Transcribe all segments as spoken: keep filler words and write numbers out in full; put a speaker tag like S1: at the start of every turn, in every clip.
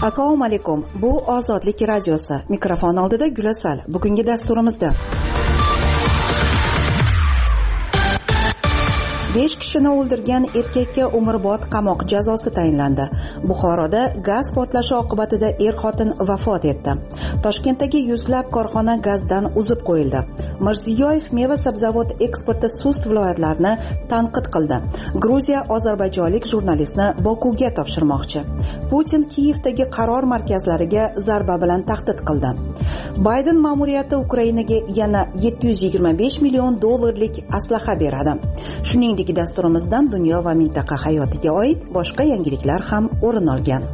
S1: Assalomu alaykum. Bu Ozodlik radiosi. Mikrofon oldida Gulasal. Bugungi dasturimizda besh kishini o'ldirgan erkakka umrbod qamoq jazosi tayinlandi. Buxoroda gaz portlashi oqibatida er-xotin vafot etdi. Toshkentdagi yuzlab korxona gazdan uzib qo'yildi. Mirziyoyev meva-sabzavot eksporti sust viloyatlarini tanqid qildi. Gruziya ozarbayjonlik jurnalistni Bokuga topshirmoqchi. Putin Kiyevdagi qaror markazlariga zarba bilan tahdid qildi. Bayden ma'muriyati Ukrainaga yana yetti yuz yigirma besh million dollarlik aslaha beradi. Shuningdek, dasturimizdan dunyo va mintaqa hayotiga oid boshqa yangiliklar ham o'rin olgan.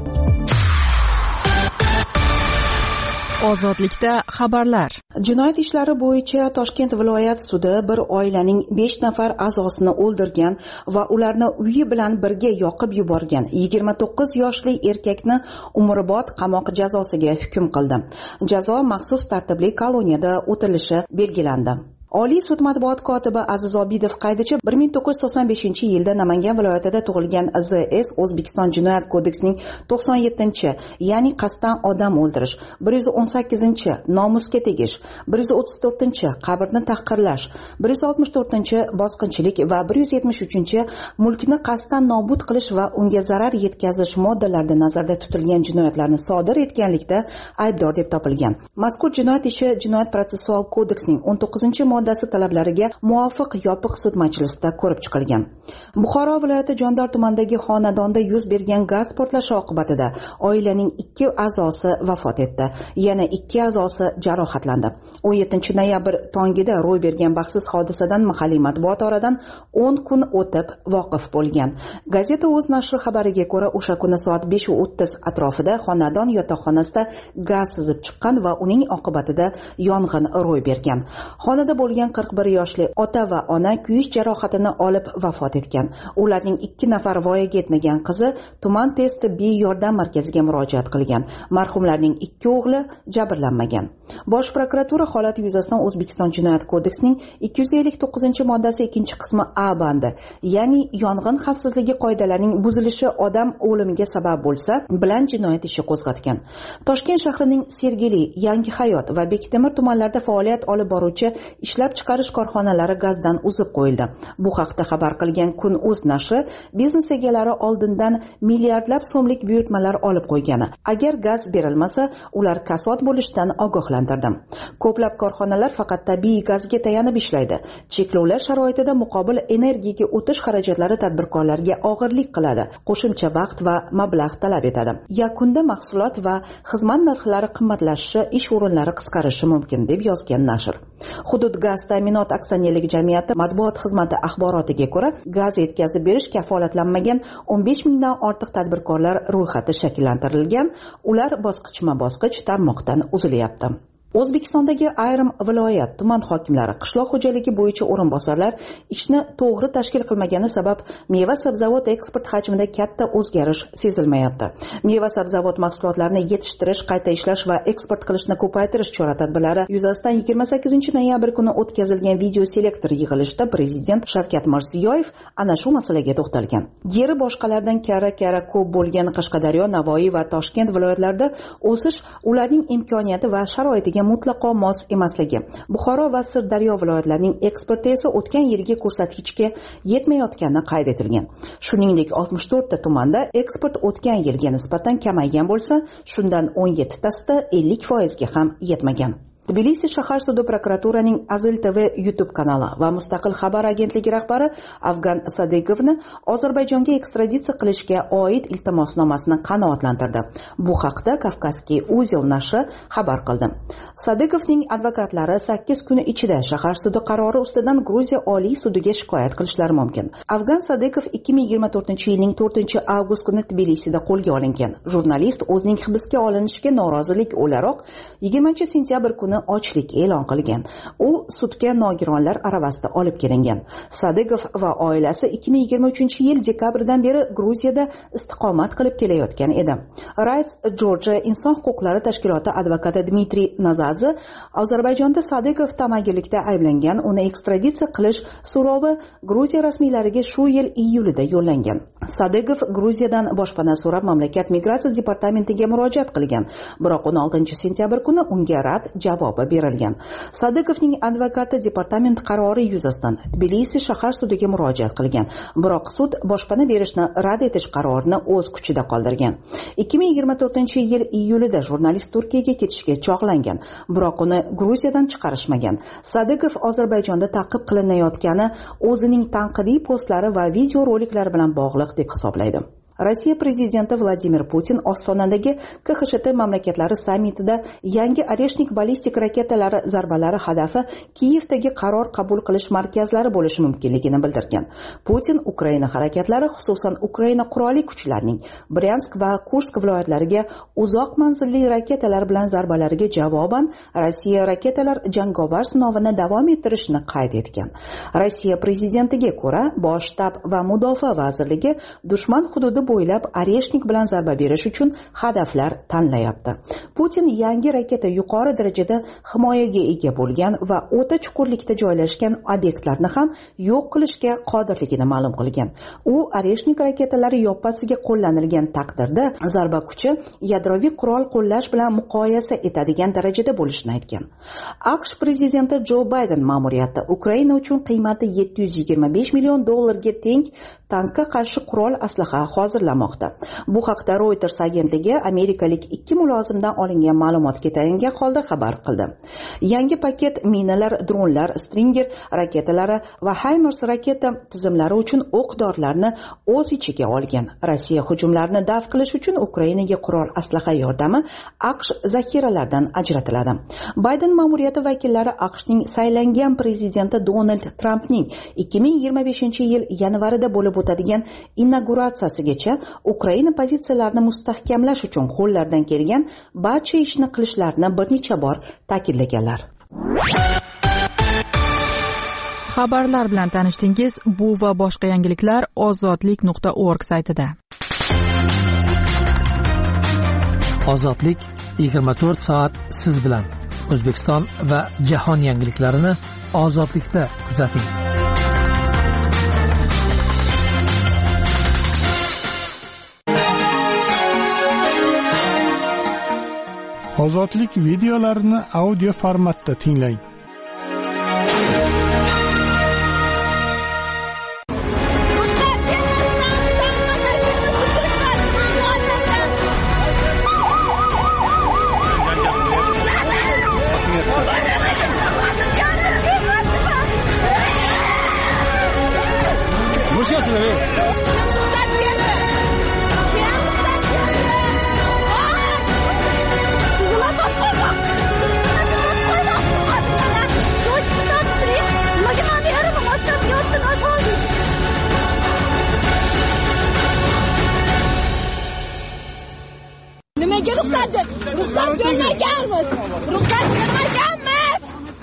S2: Ozodlikda xabarlar.
S1: Jinoyat ishlari bo'yicha Toshkent viloyat sudi bir oilaning besh nafar a'zosini o'ldirgan va ularni uyi bilan birga yoqib yuborgan yigirma to'qqiz yoshli erkakni umrbod qamoq jazosiga hukm qildi. Jazo maxsus tartibli koloniyada o'tilishi belgilandi. Oliy sud matbuot kotibi Aziz Obidov qaydichi bir ming to'qqiz yuz to'qson beshinchi yilda Namangan viloyatida tug'ilgan Z S O'zbekiston Jinoyat kodeksining to'qson yettinchi, ya'ni qasddan odam o'ldirish, bir yuz o'n sakkizinchi nomusga tegish, bir yuz o'ttiz to'rtinchi qabrni tahqirlash, bir yuz oltmish to'rtinchi bosqinchilik va bir yuz yetmish uchinchi mulkni qasddan nobud qilish va unga zarar yetkazish moddalarida nazarda tutilgan jinoyatlarni sodir etganlikda aybdor deb topilgan. Mazkur jinoyat ishi Jinoyat protsessual kodeksining o'n to'qqizinchi moddasi talablariga muvofiq yopiq sud majlisida ko'rib chiqilgan. Buxoro viloyati Jondor tumanidagi xonadonda yuz bergan gaz portlashi oqibatida oilaning ikki a'zosi vafot etdi. Yana ikki a'zosi jarohatlandi. o'n yettinchi noyabr tongida ro'y bergan baxtsiz hodisadan mahalliy matbuot oradan o'n kun o'tib voqif bo'lgan. Gazeta o'z nashri xabariga ko'ra, o'sha kuni soat besh o'ttiz atrofida xonadon yotoqxonasida gaz sizib chiqqan va uning oqibatida yong'in ro'y bergan. Xonada bo'lgan qirq bir yoshli ota va ona kuyish jarohatini olib vafot etgan. Ularning ikki nafar voyaga yetmagan qizi tuman tez tibbiy yordam markaziga murojaat qilgan. Marhumlarning ikki o'g'li jabrlanmagan. Bosh prokuratura holat yuzasidan O'zbekiston Jinoyat kodeksining ikki yuz ellik to'qqizinchi moddasi ikkinchi qismi A bandi, ya'ni yong'in xavfsizligi qoidalarining buzilishi odam o'limiga sabab bo'lsa bilan jinoyat ishi qo'zg'atgan. Toshkent shahrining Sergeli, Yangi Hayot va Bektemir tumanlarida faoliyat olib boruvchi ishlab chiqarish korxonalari gazdan uzib qo'yildi. Bu haqda xabar qilgan Kun.uz nashri biznes egalari oldindan milliardlab so'mlik buyurtmalar olib qo'ygani. Agar gaz berilmasa, ular kasod bo'lishidan ogohlantirdi. Ko'plab korxonalar faqat tabiiy gazga tayanib ishlaydi. Cheklovlar sharoitida muqobil energiyaga o'tish xarajatlari tadbirkorlarga og'irlik qiladi, qo'shimcha vaqt va mablag' talab etadi. Yakunda mahsulot va xizmat narxlari qimmatlashishi, ish o'rinlari qisqarishi mumkin, deb yozgan nashr. Hudud gaz ta'minot aksionerlik jamiyati matbuot xizmati axborotiga ko'ra, gaz yetkazib berish kafolatlanmagan o'n besh mingdan ortiq tadbirkorlar ro'yxati shakllantirilgan. Ular bosqichma-bosqich tarmoqdan uzilyapti. O'zbekistondagi ayrim viloyat tuman hokimlari qishloq xo'jaligi bo'yicha o'rinbosarlar ishni to'g'ri tashkil qilmagani sabab meva-sabzavot eksport hajmida katta o'zgarish sezilmayapti. Meva-sabzavot mahsulotlarini yetishtirish, qayta ishlash va eksport qilishni ko'paytirish chora-tadbirlari yuzasidan yigirma sakkizinchi noyabr kuni o'tkazilgan video selektor yig'ilishida prezident Shavkat Mirziyoyev ana shu masalaga to'xtalgan. Yeri boshqalardan kara-kara ko'p bo'lgan Qashqadaryo, Navoiy va Toshkent viloyatlarida o'sish ularning imkoniyati va sharoitiga mutlaqo mos emasligi. Buxoro va Sirdaryo viloyatlarining eksporti esa o'tgan yilgi ko'rsatkichga yetmayotgani qayd etilgan. Shuningdek, oltmish to'rtta tumanda eksport o'tgan yilga nisbatan kamaygan bo'lsa, shundan o'n yettitasida ellik foizga ham yetmagan. Tbilisi shahar sudi prokuraturaning Azil T V YouTube kanali va Mustaqil xabar agentligi rahbari Afgan Sadikovni Ozarbayjonga ekstraditsiya qilishga oid iltimosnomasini qanoatlantirdi. Bu haqda Kavkazskiy Uzil nashri xabar qildi. Sadikovning advokatlari sakkiz kun ichida shahar sudi qarori ustidan Gruziya Oliy sudiga shikoyat qilishlari mumkin. Afgan Sadikov ikki ming yigirma to'rtinchi yilning to'rtinchi avgust kuni Tbilisida qo'lga olingan. Jurnalist o'zining hibsga olinishiga norozilik o'laroq yigirmanchi sentyabr kuni kuni ochlik e'lon qilgan. U sudga nogironlar aravasida olib kelingan. Sadigov va oilasi ikki ming yigirma uchinchi yil dekabrdan beri Gruziyada istiqomat qilib kelayotgan edi. Rights Georgia inson huquqlari tashkiloti advokati Dmitriy Nazadze Ozarbayjonda Sadigov tamagirlikda ayblangan, uni ekstraditsiya qilish so'rovi Gruziya rasmiylariga shu yil iyulida yo'llangan. Sadigov Gruziyadan boshpana so'rab mamlakat migratsiya departamentiga murojaat qilgan, biroq o'n oltinchi sentyabr kuni unga rad javobi berilgan. Sadigovning advokati departament qarori yuzasidan Tbilisi shahar sudiga murojaat qilgan, biroq sud boshpana berishni rad etish qarorini o'z kuchida qoldirgan. ikki ming yigirma to'rtinchi yil iyulida jurnalist Turkiyaga ketishga chog'langan, biroq uni Gruziyadan chiqarishmagan. Sadigov Ozarbayjonda ta'qib qilinayotgani o'zining tanqidiy postlari va video roliklari bilan bog'liq deb hisoblaydi. Rossiya prezidenti Vladimir Putin Ostonadagi K X T mamlakatlari sammitida yangi Oreshnik ballistik raketalari zarbalari hadafi Kiyevdagi qaror qabul qilish markazlari bo'lishi mumkinligini bildirgan. Putin Ukraina harakatlari, xususan Ukraina qurolli kuchlarining Bryansk va Kursk viloyatlariga uzoq manzilli raketalar bilan zarbalariga javoban Rossiya raketalar jangovar sinovini davom ettirishini qayd etgan. Rossiya prezidentiga ko'ra, Bosh shtab va Mudofaa vazirligi dushman hududi bo'ylab Oreshnik bilan zarba berish uchun hadaflar tanlayapti. Putin yangi raketa yuqori darajada himoyaga ega bo'lgan va o'ta chuqurlikda joylashgan obyektlarni ham yo'q qilishga qodirligini ma'lum qilgan. U Oreshnik raketalari yoppasiga qo'llanilgan taqdirda zarba kuchi yadroviy qurol qo'llash bilan muqoyasa etadigan darajada bo'lishini aytgan. AQSh prezidenti Jo Bayden ma'muriyati Ukraina uchun qiymati yetti yuz yigirma besh million dollarga teng tankka qarshi qurol aslaha hozirlamoqda. Bu haqda Reuters agentligi amerikalik ikki mulozimdan olingan ma'lumotga tayangan holda xabar qildi. Yangi paket minalar, dronlar, Stinger raketalari va HIMARS raketa tizimlari uchun o'q-dorilarni o'z ichiga olgan. Rossiya hujumlarini daf qilish uchun Ukrainaga qurol aslaha yordami AQSh zaxiralaridan ajratiladi. Bayden ma'muriyati vakillari AQShning saylangan prezidenti Donald Trampning ikki ming yigirma beshinchi yil yanvarida bo'lib o'tadigan inauguratsiyasigacha Ukraina pozitsiyalarini mustahkamlash uchun qo'llaridan kelgan barcha ishni qilishlarini bir necha bor ta'kidlaganlar.
S2: Xabarlar bilan tanishdingiz. Bu va boshqa yangiliklar ozodlik nuqta org saytida.
S3: Ozodlik yigirma to'rt soat siz bilan. O'zbekiston va jahon yangiliklarini ozodlikda kuzating.
S4: Ozodlik videolarini audio formatda tinglang.
S5: Nimaga ruxsat ber? Ruxsat bermaganmiz. Ruxsat bermaganmiz.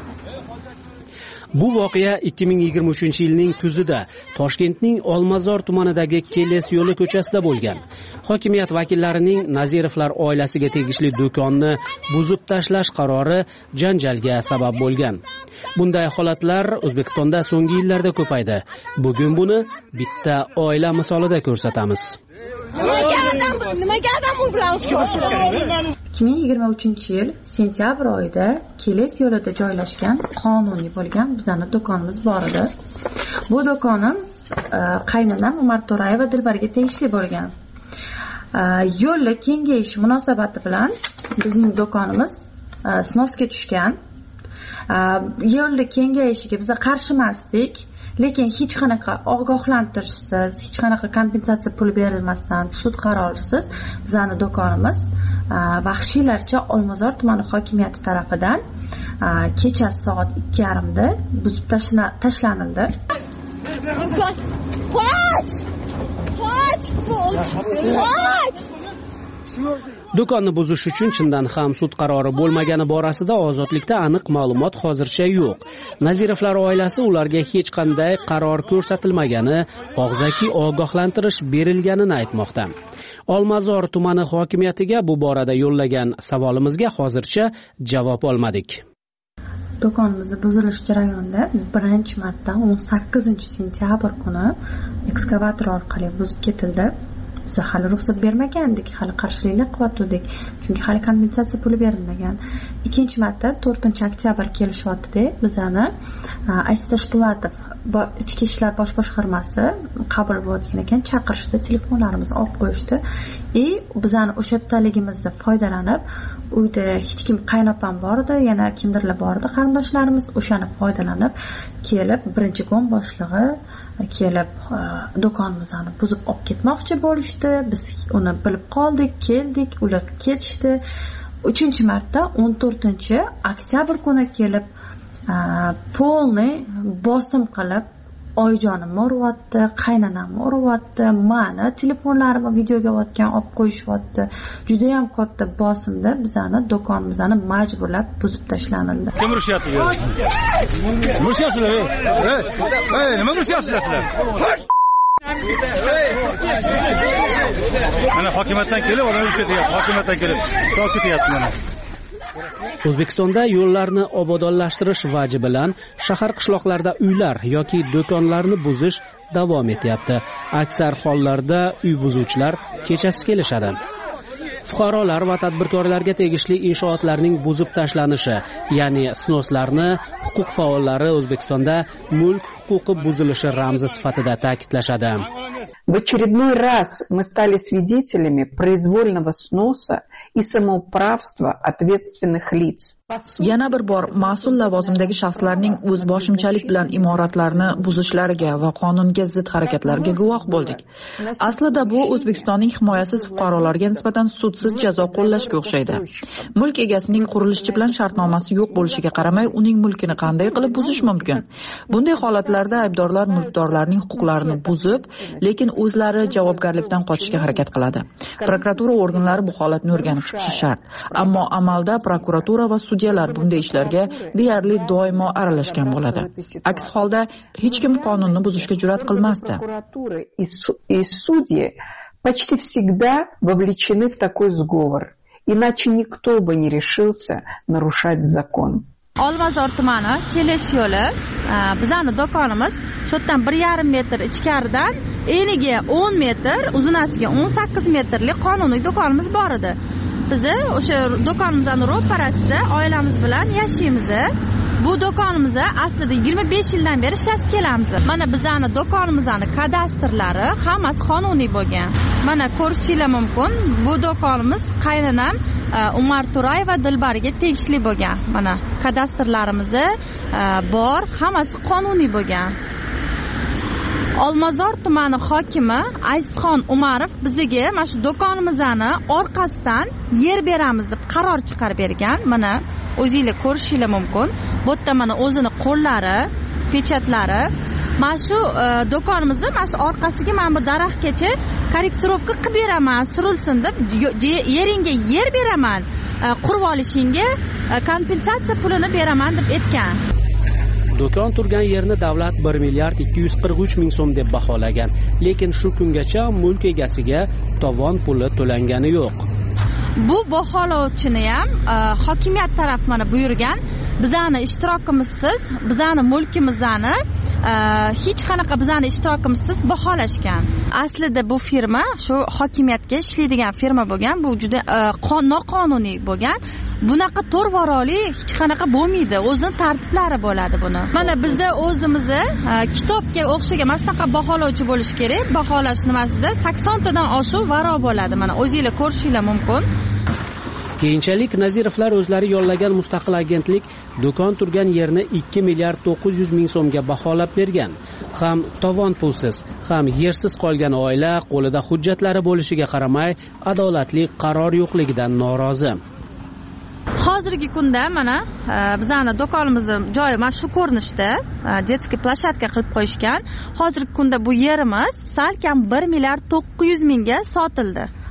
S6: Bu voqea ikki ming yigirma uchinchi yilning kuzida Toshkentning Olmazor tumanidagi Keles yo'li ko'chasida bo'lgan. Hokimiyat vakillarining Nazirovlar oilasiga tegishli do'konni buzib tashlash qarori janjalga sabab bo'lgan. Bunday holatlar O'zbekistonda so'nggi yillarda ko'paydi. Bugun buni bitta oila misolida ko'rsatamiz.
S7: ikki ming yigirma uchinchi yil sentyabr oyida Keles yo'lida joylashgan qonuniy bo'lgan bizning do'konimiz bor edi. Bu do'konimiz qaynonam Umar To'rayeva Dilbarga tegishli bo'lgan. Yo'lni kengayishi munosabati bilan bizning do'konimiz snosga tushgan. Yo'lni kengayishiga biz qarshi emasdik. Lekin hech qanaqa ogohlantirishsiz, hech qanaqa kompensatsiya pul berilmasdan sud qarorisiz bizning do'konimiz vahshiylarcha Olmazor tumani hokimiyati tarafidan kechasi soat ikki yarim da buzib tashlanildi.
S5: Qoch! Qoch! Qoch!
S6: do'konni buzish uchun chindan ham sud qarori bo'lmagani borasida ozodlikda aniq ma'lumot hozircha yo'q. Nazirovlar oilasi ularga hech qanday qaror ko'rsatilmagani, og'zaki ogohlantirish berilganini aytmoqda. Olmazor tumani hokimiyatiga bu borada yo'llagan savolimizga hozircha javob olmadik.
S7: Do'konimizni buzilish jarayonida birinchi marta o'n sakkizinchi sentyabr kuni ekskavator orqali buzib ketildi. Biz hali ruxsat bermagandik, hali qarshilik qilyotgandik, chunki hali kompensatsiya puli berilmagan. Ikkinchi marta to'rtinchi oktyabr kelishyapti-da, bizani Aziz Pulatov ichki ishlar bosh boshqarmasi qabul bo'lgan ekan, chaqirishdi, telefonlarimizni olib qo'yishdi. И bizani o'sha yerdaligimizni foydalanib, uyda hech kim, qaynopam bor edi, yana kimdirlar bor edi, qarindoshlarimiz, o'shani foydalanib kelib birinchi gon boshlig'i kelib do'konimizni buzib olib ketmoqchi bo'lishdi. Biz uni bilib qoldik, keldik, ular ketishdi. uchinchi marta o'n to'rtinchi oktyabr kuni kelib polni bosim qilib oyijonimni uryapti, qaynonamni uryapti, mani telefonlarimni videoga otgan olib qo'yishyapti. Juda ham katta bosimda bizani do'konimizni majburlab buzib tashlanildi.
S8: Kim urushyapti? Urushyapsizlar, ey. Ey, nima urushyapsizlar sizlar? Mana hokimiyatdan kelib, odam urishga ketyapti. Hokimiyatdan kelib, to'g'ri ketyapti mana.
S6: O'zbekistonda yo'llarni obodonlashtirish vaji bilan shahar qishloqlarda uylar yoki do'konlarni buzish davom etyapti. Aksar hollarda uy buzuvchilar kechasi kelishadi. Fuqarolar va tadbirkorlarga tegishli inshootlarning buzib tashlanishi, ya'ni snoslarni huquq faollari O'zbekistonda mulk huquqi buzilishi ramzi sifatida ta'kidlashadi.
S9: В очередной раз мы стали свидетелями произвольного сноса и самоуправства ответственных лиц.
S2: Yana bir bor mas'ul lavozimdagi shaxslarning o'zboshimchalik bilan imoratlarni buzishlariga va qonunga zid harakatlarga guvoh bo'ldik. Aslida bu O'zbekistonning himoyasiz fuqarolarga nisbatan sudsiz jazo qo'llashga o'xshaydi. Mulk egasining qurilishchi bilan shartnomasi yo'q bo'lishiga qaramay, uning mulkini qanday qilib buzish mumkin? Bunday holatlarda aybdorlar mulkdorlarning huquqlarini buzib, lekin o'zlari javobgarlikdan qochishga harakat qiladi. Prokuratura organlari bu holatni o'rganib chiqishi shart. Ammo amalda prokuratura va sudyalar bunday ishlarga deyarli doimo aralashgan bo'ladi. Aks holda hech kim qonunni buzishga jur'at qilmasdi.
S9: И судьи почти всегда вовлечены в такой сговор, иначе никто бы не решился нарушать закон.
S5: Olmazor tumani Keles yo'li, bizani do'konimiz shoddan bir yarim metr ichkaridan eniga o'n metr, uzunasiga o'n sakkiz metrlik qonuniy do'konimiz bor edi. Biz o'sha do'konimizning ro'parasida oilamiz bilan yashaymiz. Bu do'konimizni aslida yigirma besh yildan beri ishlatib kelamiz. Mana bizani do'konimizning kadastrlari hammasi qonuniy bo'lgan. Mana ko'rishingiz mumkin, bu do'konimiz qaynonam Umar Turay va Dilbarga tegishli bo'lgan. Mana kadastrlarimiz bor, hammasi qonuniy bo'lgan. Olmazor tumani hokimi Azizxon Umarov bizga mana shu do'konimizni orqasidan yer beramiz deb qaror chiqarib bergan. Mana o'zingizlar ko'rishingiz mumkin. Bu yerda mana o'zini qo'llari, pechatlari. Mana shu do'konimizni mana shu orqasiga mana bu daraxtgacha korrektirovka qilib beraman, surilsin deb yeringga yer beraman, qurib olishingga kompensatsiya pulini beraman deb aytgan.
S6: Do'kon turgan yerni davlat bir milliard ikki yuz qirq uch ming so'm deb baholagan, lekin shu kungacha mulk egasiga tovon puli to'langani yo'q.
S5: Bu baholovchini ham hokimiyat taraf mana buyurgan, bizani ishtirokimizsiz, bizani mulkimizni hech qanaqa bizani ishtirokimizsiz baholashgan. Aslida bu firma shu hokimiyatga ishlaydigan firma bo'lgan, bu juda noqonuniy bo'lgan. Bunaqa to'rvaroli hech qanaqa bo'lmaydi, o'zining tartiblari bo'ladi buni. Mana bizda o'zimizni kitobga o'xshagan mana shunaqa baholovchi bo'lish kerak. Baholash nimasida sakson tadan oshiq varo bo'ladi. Mana o'zingizlar ko'rishingiz mumkin.
S6: Keyinchalik Nazirovlar o'zlari yollagan mustaqil agentlik do'kon turgan yerni ikki milliard to'qqiz yuz ming so'mga baholab bergan. Ham tovon pulsiz, ham yersiz qolgan oila qo'lida hujjatlari bo'lishiga qaramay, adolatli qaror yo'qligidan norozi.
S5: Hozirgi kunda mana bizani do'konimizning joyi mana shu ko'rinishda detskiy plashatka qilib qo'yishgan. Hozirgi kunda bu yerimiz salkam bir milliard to'qqiz yuz mingga sotildi.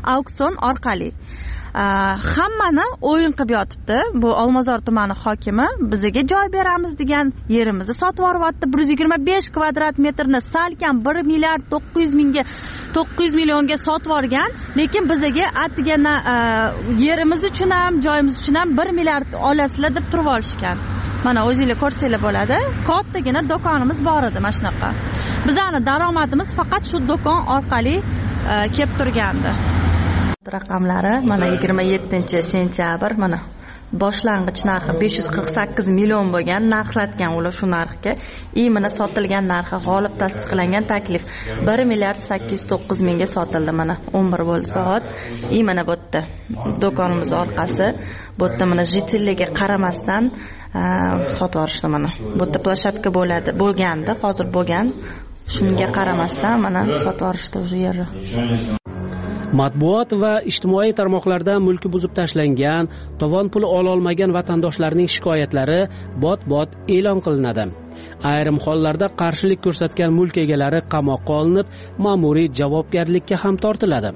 S5: auksion orqali hammani o'yin qilib yotibdi. Bu Olmazor tumani hokimi bizga joy beramiz degan yerimizni sotib yuryapti. bir yuz yigirma besh kvadrat metrni salkam bir milliard to'qqiz yuz mingga to'qqiz yuz millionga sotib yuborgan, lekin bizga atigana yerimiz uchun ham, joyimiz uchun ham bir milliard olasizlar deb turib olishgan. Mana o'zingizlar ko'rsanglar bo'ladi. Kattagina do'konimiz bor edi mana shunaqa. Bizning daromadimiz faqat shu do'kon orqali kelib turgandi. Raqamlari mana yigirma yettinchi sentyabr mana boshlang'ich narxi besh yuz qirq sakkiz million bo'lgan, narxlatgan ular shu narxga. I mana sotilgan narxi g'olib tasdiqlangan taklif bir milliard sakkiz yuz to'qqiz mingga sotildi. Mana o'n bir bo'ldi soat. I mana bu yerda do'konimiz orqasi, bu yerda mana jitelligiga qaramasdan sotib yuborishdi. Mana bu yerda plashatka bo'ladi, bo'lgandi, hozir bo'lgan. Shunga qaramasdan mana sotib yuborishdi o'sha yerni.
S6: Matbuot va ijtimoiy tarmoqlarda mulki buzib tashlangan, tovon puli ola olmagan vatandoshlarning shikoyatlari bot-bot e'lon qilinadi. Ayrim hollarda qarshilik ko'rsatgan mulk egalari qamoqqa olinib, ma'muriy javobgarlikka ham tortiladi.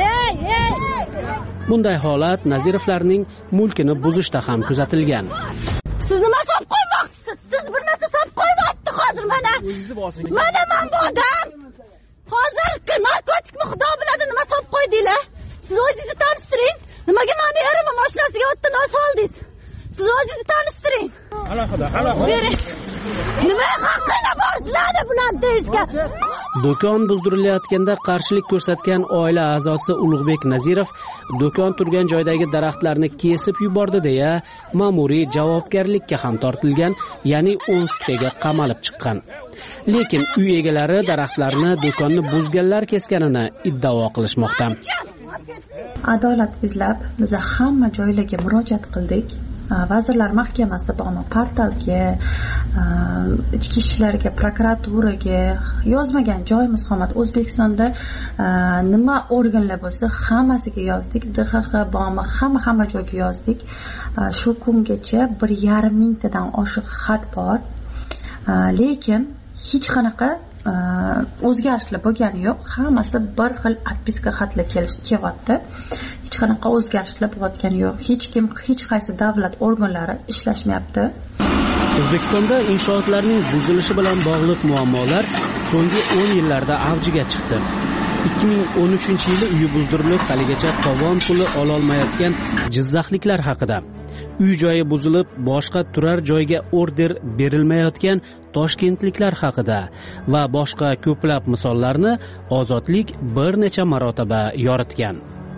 S6: Bunday holat Nazirovlarning mulkini buzishda ham kuzatilgan.
S10: Siz nima solib qo'ymoqchisiz? Siz bir narsa solib qo'ymayapti hozir mana. Mana men bu odam hozir narkotikmi xudo biladi nima solib qo'ydinglar. Siz o'zingizni tanishtiring. Nimaga meni erimni mashinasiga o'tdan soldingiz? Siz o'zingizni tanishtiring. Alohida, alohida. Nima haqqinglar bor sizlarda bular deyishga?
S6: Do'kon buzdirilayotganda qarshilik ko'rsatgan oila a'zosi Ulug'bek Nazirov do'kon turgan joydagi daraxtlarni kesib yubordi deya ma'muriy javobgarlikka ham tortilgan, ya'ni o'n sutkaga qamalib chiqqan. Lekin uy egalari daraxtlarni do'konni buzganlar kesganini iddao qilishmoqda.
S7: Adolat izlab biz hamma joylarga murojaat qildik. Vazirlar Mahkamasi bormi, portalga, ichki ishlarga, prokuraturaga yozmagan joyimiz qolmadi. O'zbekistonda nima organlar bo'lsa hammasiga yozdik. D X X bormi, hamma hamma joyga yozdik. Shu kungacha bir yarim mingtadan oshiq xat bor. Lekin hech qanaqa o'zgarishlar bo'lgani yo'q. Hammasi bir xil atpiska xatlar kelyapti. Hech qanaqa o'zgarishlar bo'layotgani yo'q. Hech kim, hech qaysi davlat organlari ishlashmayapti.
S6: O'zbekistonda inshootlarning buzilishi bilan bog'liq muammolar so'nggi o'n yillarda avjiga chiqdi. ikki ming o'n uchinchi yili uyi buzdirilib, haligacha tovon puli ola olmayotgan jizzaxliklar haqida, uy joyi buzilib, boshqa turar joyga order berilmayotgan toshkentliklar haqida va boshqa ko'plab misollarni Ozodlik bir necha marotaba yoritgan.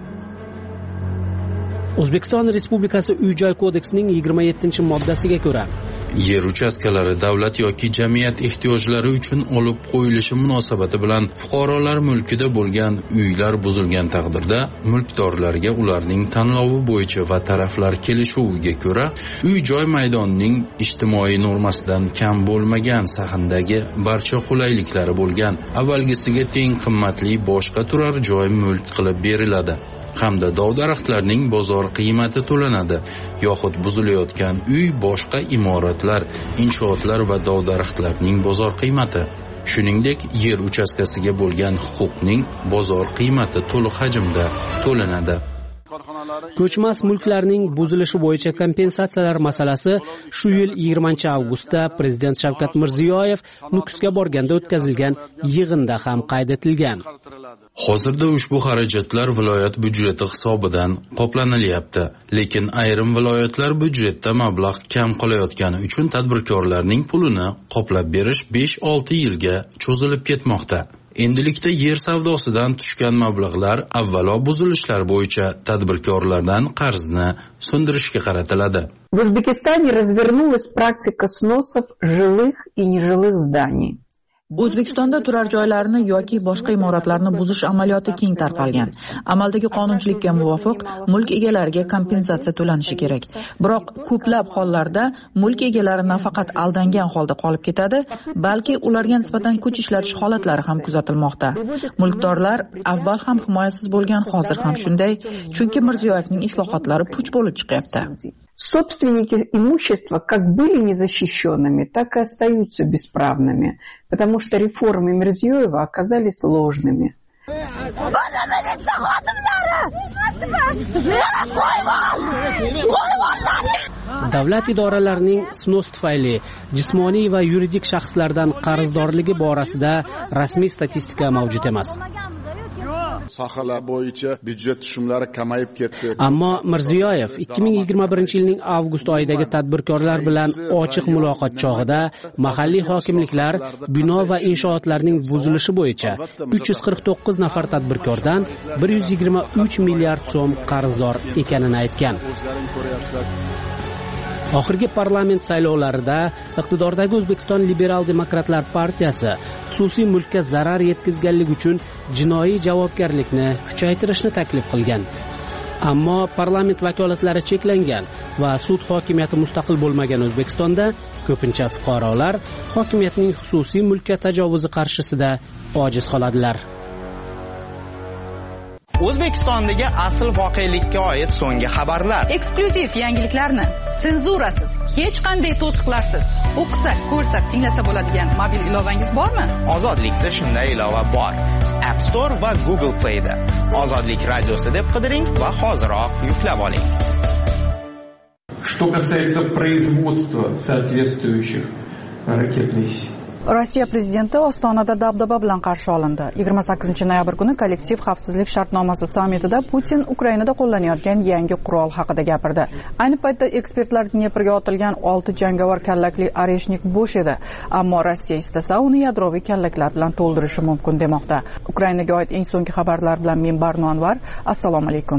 S6: O'zbekiston Respublikasi Uy-joy kodeksining yigirma yettinchi moddasiga ko'ra,
S11: yer uchastkalari davlat yoki jamiyat ehtiyojlari uchun olib qo'yilishi munosabati bilan fuqarolar mulkida bo'lgan uylar buzilgan taqdirda mulkdorlarga ularning tanlovi bo'yicha va taraflar kelishuviga ko'ra uy-joy maydonining ijtimoiy normasidan kam bo'lmagan sahndagi barcha qulayliklari bo'lgan avvalgisiga teng qimmatli boshqa turar joy mulk qilib beriladi hamda dov-daraxtlarning bozor qiymati to'lanadi yoxud buzilayotgan uy, boshqa imoratlar, inshootlar va dov-daraxtlarning bozor qiymati, shuningdek yer uchastkasiga bo'lgan huquqning bozor qiymati to'liq hajmda to'lanadi.
S6: Ko'chmas mulklarning buzilishi bo'yicha kompensatsiyalar masalasi shu yil yigirmanchi avgustda Prezident Shavkat Mirziyoyev Nukusga borganda o'tkazilgan yig'inda ham qayd etilgan.
S11: Hozirda ushbu xarajatlar viloyat byudjeti hisobidan qoplanilyapti, lekin ayrim viloyatlar byudjetda mablag' kam qolayotgani uchun tadbirkorlarning pulini qoplab berish besh olti yilga cho'zilib ketmoqda. Endilikda yer savdosidan tushgan mablag'lar avvalo buzilishlar bo'yicha tadbirkorlardan qarzni so'ndirishga qaratiladi.
S9: В Узбекистане развернулась практика сносов жилых и нежилых зданий.
S2: O'zbekistonda turar joylarni yoki boshqa imoratlarni buzish amaliyoti keng tarqalgan. Amaldagi qonunchilikka muvofiq mulk egalariga kompensatsiya to'lanishi kerak. Biroq ko'plab hollarda mulk egalari nafaqat aldangan holda qolib ketadi, balki ularga nisbatan kuch ishlatish holatlari ham kuzatilmoqda. Mulkdorlar avval ham himoyasiz bo'lgan, hozir ham shunday, chunki Mirziyoyevning islohotlari puch bo'lib chiqyapti.
S9: Собственники имущества как были незащищенными, так и остаются бесправными, потому что реформы Мирзиёева оказались ложными.
S10: Bana militsiya xodimlari! Qo'yvol! Qo'yvollar!
S6: Davlat idoralarining snos tufayli jismoniy va yuridik shaxslardan qarzdorligi borasida rasmiy statistika mavjud emas.
S12: Sohalar bo'yicha byudjet tushumlari kamayib ketdi.
S6: Ammo Mirziyoyev ikki ming yigirma birinchi yilning avgust oyidagi tadbirkorlar bilan ochiq muloqot chog'ida mahalliy hokimliklar bino va inshootlarning buzilishi bo'yicha uch yuz qirq to'qqiz nafar tadbirkordan bir yuz yigirma uch milliard so'm qarzdor ekanini aytgan. Oxirgi parlament saylovlarida iqtidordagi O'zbekiston Liberal Demokratlar partiyasi xususiy mulkka zarar yetkazganlik uchun jinoiy javobgarlikni kuchaytirishni taklif qilgan. Ammo parlament vakolatlari cheklangan va sud hokimiyati mustaqil bo'lmagan O'zbekistonda ko'pincha fuqarolar hokimiyatning xususiy mulkka tajovuzi qarshisida ojiz qoladilar.
S13: O'zbekistondagi asl voqelikka oid so'nggi xabarlar,
S14: eksklyuziv yangiliklarni senzurasiz, hech qanday to'siqlarsiz o'qisak, ko'rsak, tinglasa bo'ladigan mobil ilovangiz bormi?
S13: Ozodlikda shunday ilova bor. App Store va Google Play'da Ozodlik radiosi deb qidiring va hoziroq yuklab oling.
S15: Что касается производства соответствующих ракетных
S2: Rossiya prezidenti Ostonada dabdaba bilan qarshi olindi. yigirma sakkizinchi noyabr kuni kollektiv xavfsizlik shartnomasi sammitida Putin Ukrainada qo'llanayotgan yangi qurol haqida gapirdi. Ayni paytda ekspertlar Dneprga otilgan olti jangovar kallakli Oreshnik bo'sh edi, ammo Rossiya istasa uni yadroviy kallaklar bilan to'ldirishi mumkin demoqda. Ukrainaga oid eng so'nggi xabarlar bilan men Barno Anvar. Assalomu alaykum.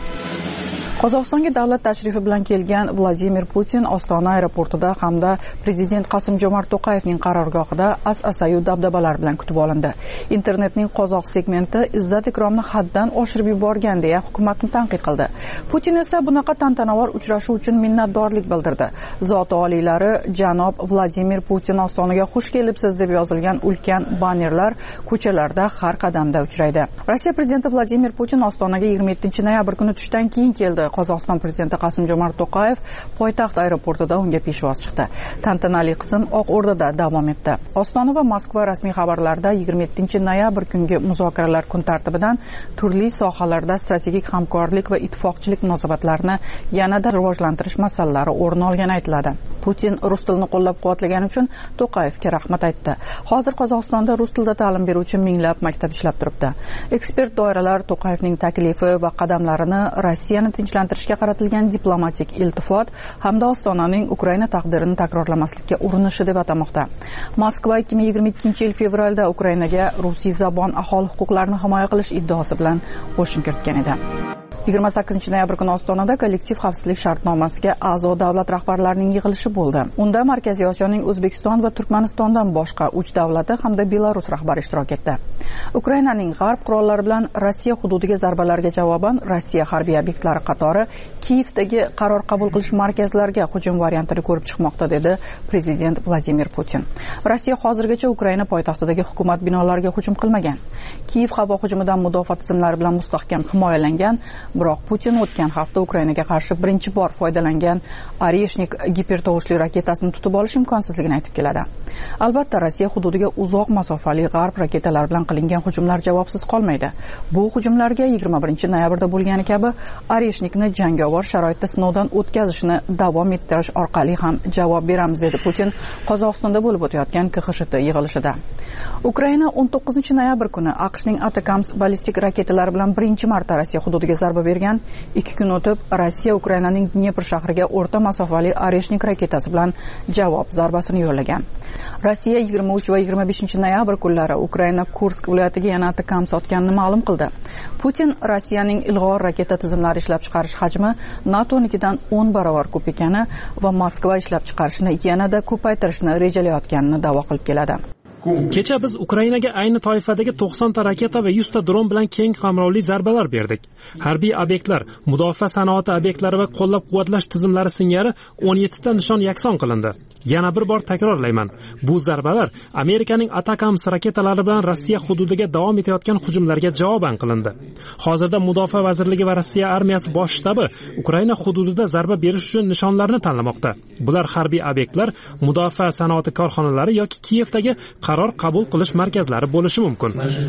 S2: Qozog'istonga davlat tashrifi bilan kelgan Vladimir Putin Ostona aeroportida hamda prezident Qosim-Jomart To'qayevning qarorgohida as-asayu dabdabalar bilan kutib olindi. Internetning qozoq segmenti izzat ikromni haddan oshirib yuborgan deya hukumatni tanqid qildi. Putin esa bunaqa tantanavor uchrashuv uchun minnatdorlik bildirdi. Zoti oliylari janob Vladimir Putin Ostonaga xush kelibsiz deb yozilgan ulkan bannerlar ko'chalarda har qadamda uchraydi. Rossiya prezidenti Vladimir Putin Ostonaga yigirma yettinchi noyabr kuni tushdan keyin keldi. Qozog'iston prezidenti Qosim-Jomart To'qayev poytaxt aeroportida unga peshvoz chiqdi. Tantanali qism Oq O'rdada davom etdi. Ostona va Moskva rasmiy xabarlarida yigirma yettinchi noyabr kungi muzokaralar kun tartibidan turli sohalarda strategik hamkorlik va ittifoqchilik munosabatlarini yanada rivojlantirish masalalari o'rin olgani aytiladi. Putin rus tilini qo'llab-quvvatlagani uchun To'qayevga rahmat aytdi. Hozir Qozog'istonda rus tilida ta'lim beruvchi minglab maktab ishlab turibdi. Ekspert doiralar To'qayevning taklifi va qadamlarini Rossiyani tinchlantirishga qaratilgan diplomatik iltifot hamda Ostonaning Ukraina taqdirini takrorlamaslikka urinishi deb atamoqda. Moskva ikki ming yigirma ikkinchi yil fevralda Ukrainaga rusiy zabon aholi huquqlarini himoya qilish iddaosi bilan qo'shin kiritgan edi. yigirma sakkizinchi noyabr kuni Ostonada kollektiv xavfsizlik shartnomasiga a'zo davlat rahbarlarining yig'ilishi bo'ldi. Unda Markaziy Osiyoning O'zbekiston va Turkmanistondan boshqa uch davlati hamda Belarus rahbari ishtirok etdi. Ukrainaning g'arb qurollari bilan Rossiya hududiga zarbalarga javoban Rossiya harbiy obyektlari qatori Kiyevdagi qaror qabul qilish markazlariga hujum variantini ko'rib chiqmoqda dedi prezident Vladimir Putin. Rossiya hozirgacha Ukraina poytaxtidagi hukumat binolariga hujum qilmagan. Kiyev havo hujumidan mudofaa tizimlari bilan mustahkam himoyalangan. Biroq Putin o'tgan hafta Ukrainaga qarshi birinchi bor foydalangan Oreshnik gipertovushli raketasini tutib olish imkonsizligini aytib keladi. Albatta, Rossiya hududiga uzoq masofali g'arb raketalar bilan qilingan hujumlar javobsiz qolmaydi. Bu hujumlarga yigirma birinchi noyabrda bo'lgani kabi Oreshnikni jangovar sharoitda sinovdan o'tkazishni davom ettirish orqali ham javob beramiz dedi Putin Qozog'istonda bo'lib o'tayotgan K X S T yig'ilishida. Ukraina o'n to'qqizinchi noyabr kuni AQShning Atacams ballistik raketalari bilan birinchi marta Rossiya hududiga zarba bergan. ikki kun o'tib Rossiya Ukrainaning Dnepr shahriga o'rta masofali Oreshnik raketasi bilan javob zarbasini yo'llagan. Rossiya yigirma uch va yigirma beshinchi noyabr kunlari Ukraina Kursk viloyatiga yana Atacams otganini ma'lum qildi. Putin Rossiyaning ilg'or raketa tizimlari ishlab chiqarish hajmi NATO'nikidan o'n barobar ko'p ekani va Moskva ishlab chiqarishni yanada ko'paytirishni rejalayotganini da'vo qilib keladi.
S16: Kecha biz Ukrainaga ayni toifadagi to'qson ta raketa va yuz ta dron bilan keng qamrovli zarbalar berdik. Harbiy obyektlar, mudofaa sanoati obyektlari va qo'llab-quvvatlash tizimlari singari o'n yetti ta nishon yakson qilindi. Yana bir bor takrorlayman. Bu zarbalar Amerikaning Atacams raketalari bilan Rossiya hududiga davom etayotgan hujumlarga javoban qilindi. Hozirda Mudofaa vazirligi va Rossiya armiyasi bosh shtabi Ukraina hududida zarba berish uchun nishonlarni tanlamoqda. Bular harbiy obyektlar, mudofaa sanoati korxonalari yoki Kiyevdagi qaror qabul qilish markazlari bo'lishi mumkin.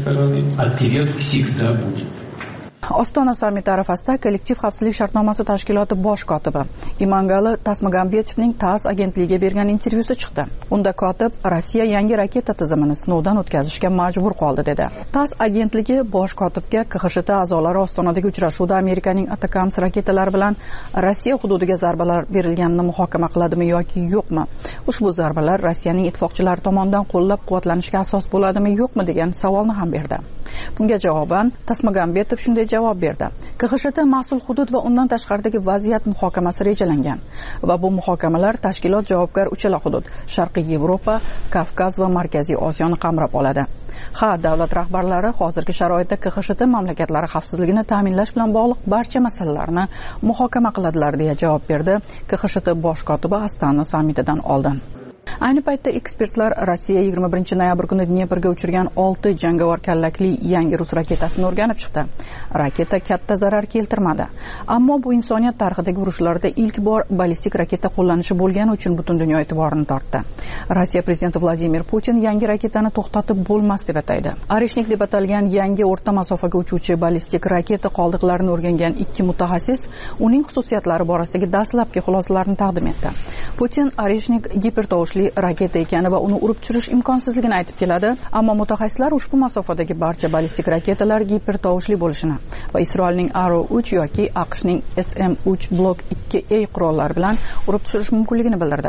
S2: Ostona sammiti arafasida kollektiv xavfsizlik shartnomasi tashkiloti bosh kotibi Imangali Tasmagambetovning TASS agentligiga bergan intervyusi chiqdi. Unda kotib Rossiya yangi raketa tizimini sinovdan o'tkazishga majbur qoldi dedi. TASS agentligi bosh kotibga K X T a'zolari Ostonadagi uchrashuvda Amerikaning Atacams raketalari bilan Rossiya hududiga zarbalar berilganini muhokama qiladimi yoki yo'qmi? Ushbu zarbalar Rossiyaning ittifoqchilari tomonidan qo'llab-quvvatlanishga asos bo'ladimi yo'qmi degan savolni ham berdi. Bunga javoban Tasmagambetov shunday javob berdi. K X T mas'ul hudud va undan tashqaridagi vaziyat muhokamasi rejalangan va bu muhokamalar tashkilot javobgar uchala hudud, Sharqiy Yevropa, Kavkaz va Markaziy Osiyoni qamrab oladi. Ha, davlat rahbarlari hozirgi sharoitda K X T mamlakatlari xavfsizligini ta'minlash bilan bog'liq barcha masalalarni muhokama qiladilar deya javob berdi K X T bosh kotibi Astana sammitidan oldin. Ayni paytda ekspertlar Rossiya yigirma birinchi noyabr kuni Dneprga uchirgan olti jangovar kallakli yangi rus raketasini o'rganib chiqdi. Raketa katta zarar keltirmadi, ammo bu insoniyat tarixidagi urushlarda ilk bor ballistik raketa qo'llanishi bo'lgani uchun butun dunyo e'tiborini tortdi. Rossiya prezidenti Vladimir Putin yangi raketani to'xtatib bo'lmas deb ataydi. Oreshnik deb atalgan yangi o'rta masofaga uchuvchi ballistik raketa qoldiqlarini o'rgangan ikki mutaxassis uning xususiyatlari borasidagi dastlabki xulosalarni taqdim etdi. Putin Oreshnik gipertovushli raketa ekani va uni urib tushirish imkonsizligini aytib keladi, ammo mutaxassislar ushbu masofadagi barcha ballistik raketalar gipertovushli bo'lishini va Isroilning Arrow uch yoki AQShning S M uch Block ikki A qurollari bilan urib tushirish mumkinligini bildirdi.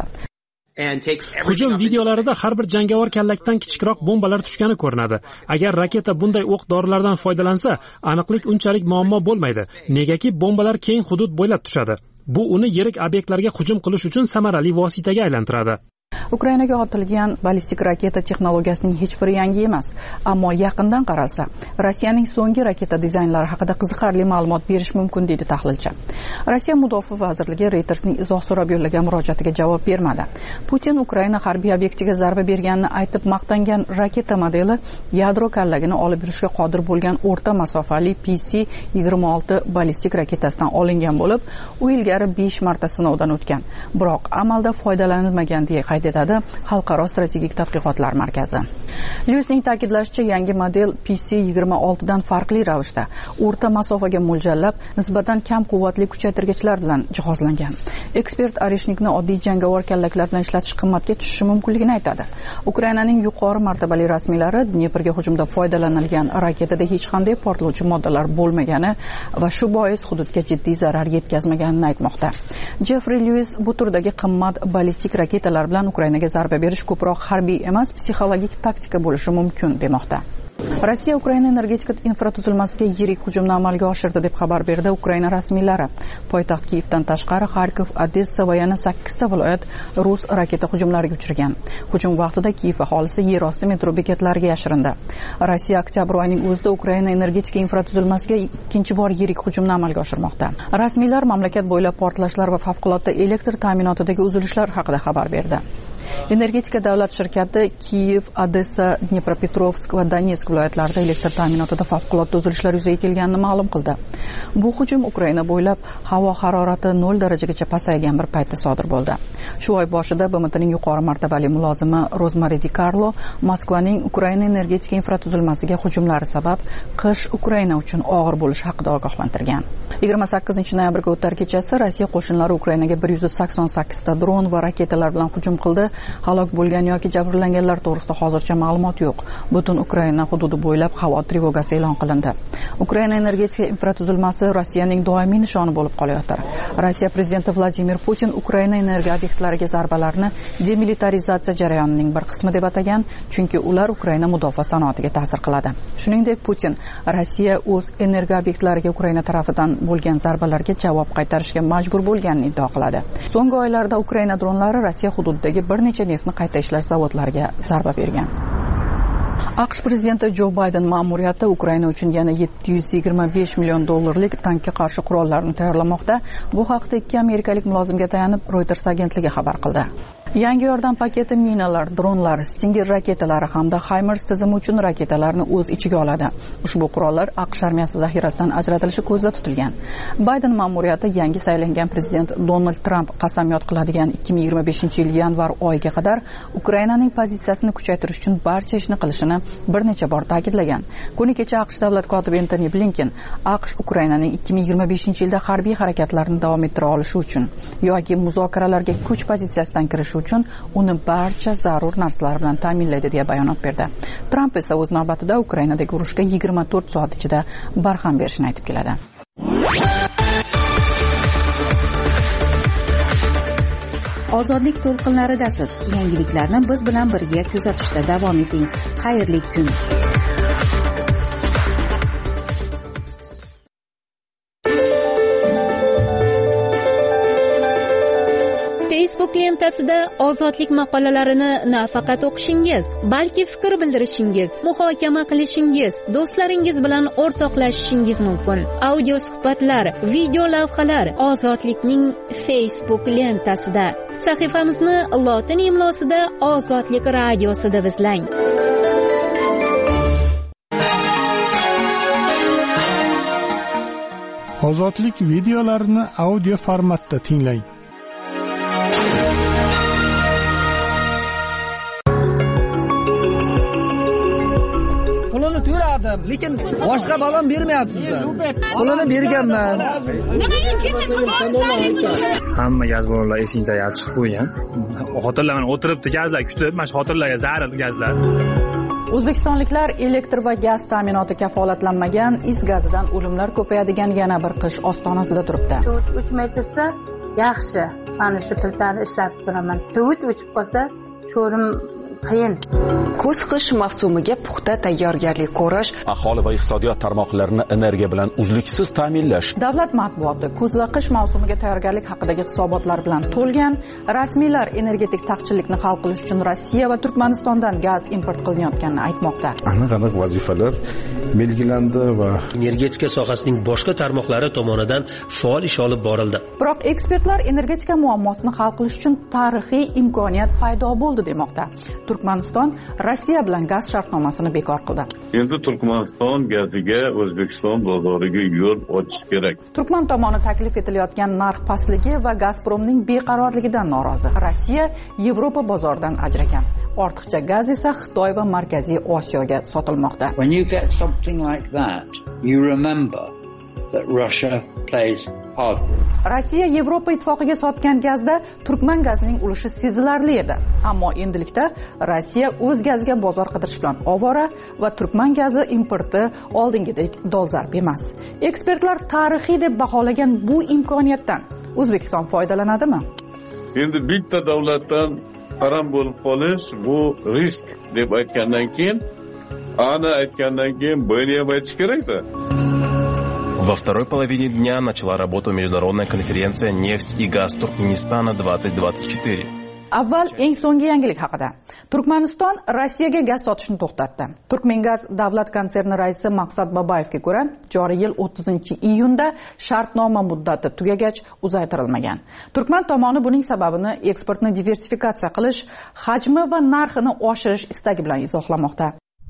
S16: Hujum videolarida har bir jangovar kallakdan kichikroq bombalar tushgani ko'rinadi. Agar raketa bunday o'q-dorilardan foydalansa, aniqlik unchalik muammo bo'lmaydi. Negaki bombalar keng hudud bo'ylab tushadi. Bu uni yirik obyektlarga hujum qilish uchun samarali vositaga aylantiradi.
S2: Ukrainaga otilgan ballistik raketa texnologiyasining hech biri yangi emas, ammo yaqindan qaralsa, Rossiyaning so'nggi raketa dizaynlari haqida qiziqarli ma'lumot berish mumkin deydi tahlilchi. Rossiya Mudofaa vazirligi Reutersning izoh so'rab yo'llagan murojaatiga javob bermadi. Putin Ukraina harbiy obyektiga zarba berganini aytib maqtangan raketa modeli yadro kallagini olib yurishga qodir bo'lgan o'rta masofali P C yigirma olti ballistik raketasidan olingan bo'lib, u ilgari besh marta sinovdan o'tgan, biroq amalda foydalanilmagan deya qayd etadi Xalqaro strategik tadqiqotlar markazi. Lewisning ta'kidlashicha, yangi model P C yigirma olti dan farqli ravishda o'rta masofaga mo'ljallab, nisbatan kam quvvatli kuchaytirgichlar bilan jihozlangan. Ekspert Oreshnikni oddiy jangovar kallaklar bilan ishlatish qimmatga tushishi mumkinligini aytadi. Ukrainaning yuqori martabali rasmiylari Dneprga hujumda foydalanilgan raketada hech qanday portlovchi moddalar bo'lmagani va shu bois hududga jiddiy zarar yetkazmaganini aytmoqda. Jeffrey Lewis bu turdagi qimmat ballistik raketalar bilan Ukrainaga zarba berish ko'proq harbiy emas, psixologik taktika bo'lishi mumkin demoqda. Rossiya Ukraina energetika infratuzilmasiga yirik hujumni amalga oshirdi deb xabar berdi Ukraina rasmiylari. Poytaxt Kiyevdan tashqari Xarkov, Odessa va yana sakkizta viloyat rus raketa hujumlariga uchragan. Hujum vaqtida Kiyev aholisi yer osti metro bekatlariga yashirindi. Rossiya oktyabr oyining o'zida Ukraina energetika infratuzilmasiga ikkinchi bor yirik hujumni amalga oshirmoqda. Rasmiylar mamlakat bo'ylab portlashlar va favqulodda elektr ta'minotidagi uzilishlar haqida xabar berdi. Energetika davlat shirkati Kiyev, Odessa, Dnepropetrovsk va Donetsk viloyatlarida elektr ta'minotida favqulodda uzilishlar yuzaga kelganini ma'lum qildi. Bu hujum Ukraina bo'ylab havo harorati nol darajagacha pasaygan bir paytda sodir bo'ldi. Shu oy boshida B M Tning yuqori martabali mulozimi Rozmari Di Carlo Moskvaning Ukraina energetika infratuzilmasiga hujumlari sabab qish Ukraina uchun og'ir bo'lishi haqida ogohlantirgan. yigirma sakkizinchi noyabrga o'tar kechasi Rossiya qo'shinlari Ukrainaga bir yuz sakson sakkiz ta dron va raketalar bilan hujum qildi. Halok bo'lgan yoki jabrlanganlar to'g'risida hozircha ma'lumot yo'q. Butun Ukraina hududi bo'ylab havo trevogasi e'lon qilindi. Ukraina energetika infratuzilmasi Rossiyaning doimiy nishoni bo'lib qolayotir. Rossiya prezidenti Vladimir Putin Ukraina energiya obyektlariga zarbalarni demilitarizatsiya jarayonining bir qismi deb atagan, chunki ular Ukraina mudofaa sanoatiga ta'sir qiladi. Shuningdek, Putin Rossiya o'z energiya obyektlariga Ukraina tarafidan bo'lgan zarbalarga javob qaytarishga majbur bo'lganini iddao qiladi. So'nggi oylarda Ukraina dronlari Rossiya hududidagi bir necha neftni qayta ishlash zavodlariga zarba bergan. AQSh prezidenti Jo Bayden ma'muriyati Ukraina uchun yana yetti yuz yigirma besh million dollarlik tankga qarshi qurollarni tayyorlamoqda. Bu haqda ikki amerikalik mulozimga tayanib Reuters agentligi xabar qildi. Yangi yordam paketi minalar, dronlar, Stinger raketalari hamda HIMARS tizimi uchun raketalarni o'z ichiga oladi. Ushbu qurollar AQSh armiyasi zaxirasidan ajratilishi ko'zda tutilgan. Bayden ma'muriyati yangi saylangan prezident Donald Trump qasamyod qiladigan ikki ming yigirma beshinchi yil yanvar oyiga qadar Ukrainaning pozitsiyasini kuchaytirish uchun barcha ishni qilishini bir necha bor ta'kidlagan. Kuni kecha AQSh davlat kotibi Antony Blinken AQSh Ukrainaning ikki ming yigirma beshinchi yilda harbiy harakatlarini davom ettira olishi uchun yoki muzokaralarga kuch pozitsiyasidan kirishi uchun uni barcha zarur narsalar bilan ta'minlaydi deya bayonot berdi. Tramp esa o'z navbatida Ukrainadagi urushga yigirma to'rt soat ichida barham berishini aytib keladi.
S1: Ozodlik to'lqinlaridasiz. Yangiliklarni biz bilan birga kuzatishda davom eting. Xayrli kun.
S17: Facebook lentasida ozodlik maqolalarini nafaqat o'qishingiz, balki fikr bildirishingiz, muhokama qilishingiz, do'stlaringiz bilan o'rtoqlashishingiz mumkin. Audio suhbatlar, video lavhalar ozodlikning Facebook lentasida. Sahifamizni lotin imlosida Ozodlik radiosida izlang.
S4: Ozodlik videolarini audio formatda tinglang.
S18: Pulini to'lardim, lekin boshqa balon bermayapsizlar. Pulini berganman.
S16: Hamma gaz ballonlar esingda chiqib qo'ygan. Xotirlar mana o'tiribdi gazlar kutib, mana shu xotirlarga zarar gazlar.
S2: O'zbekistonliklar elektr va gaz ta'minoti kafolatlanmagan is gazidan o'limlar ko'payadigan yana bir qish ostonasida turibdi.
S19: uch metrsa yaxshi. Mana shu filtrni ishlatib turaman. Tuvit o'chib qolsa, sho'rim qiyin.
S9: Kuz-qish mavsumiga puxta tayyorgarlik ko'rish,
S20: aholi va iqtisodiyot tarmoqlarini energiya bilan uzluksiz ta'minlash.
S2: Davlat matbuoti kuz va qish mavsumiga tayyorgarlik haqidagi hisobotlar bilan to'lgan. Rasmiylar energetik taqchillikni hal qilish uchun Rossiya va Turkmanistondan gaz import qilinayotganini aytmoqda.
S21: Aniq-aniq vazifalar belgilandi va
S22: energetika sohasining boshqa tarmoqlari tomonidan faol ish olib borildi.
S2: Biroq ekspertlar energetika muammosini hal qilish uchun tarixiy imkoniyat paydo bo'ldi demoqda. Turkmaniston Rossiya bilan gaz shartnomasini bekor qildi.
S23: Endi Turkmaniston gaziga O'zbekiston bozoriga yo'l ochish kerak.
S2: Turkman tomoni taklif etilayotgan narx pastligi va Gazpromning beqarorligidan norozi. Rossiya Yevropa bozoridan ajragan. Ortiqcha gaz esa Xitoy va Markaziy Osiyoga sotilmoqda.
S24: When you get something like that, you remember that Russia plays
S2: Rossiya Yevropa ittifoqiga sotgan gazda Turkman gazining ulushi sezilarli edi. Ammo endilikda Rossiya o'z gaziga bozor qidirish bilan ovora va Turkman gazi importi oldingidek dolzarb emas. Ekspertlar tarixiy deb baholagan bu imkoniyatdan O'zbekiston foydalanadimi?
S23: Endi bitta davlatdan harom bo'lib qolish bu risk deb aytgandan keyin, ana aytgandan keyin buni ham aytish kerak-da.
S25: Во второй половине дня начала работу международная конференция «Нефть и газ Туркменистана двадцать двадцать четыре».
S2: Avval eng so'nggi yangilik haqida. Turkmaniston Rossiyaga gaz sotishni to'xtatdi. Turkmengaz davlat konserni raisi Maqsad Babayevga ko'ra, joriy yil o'ttizinchi iyunda shartnoma muddati tugagach uzaytirilmagan. Turkman tomoni buning sababini eksportni diversifikatsiya qilish, hajmi va narxini oshirish istagi bilan izohlamoqda.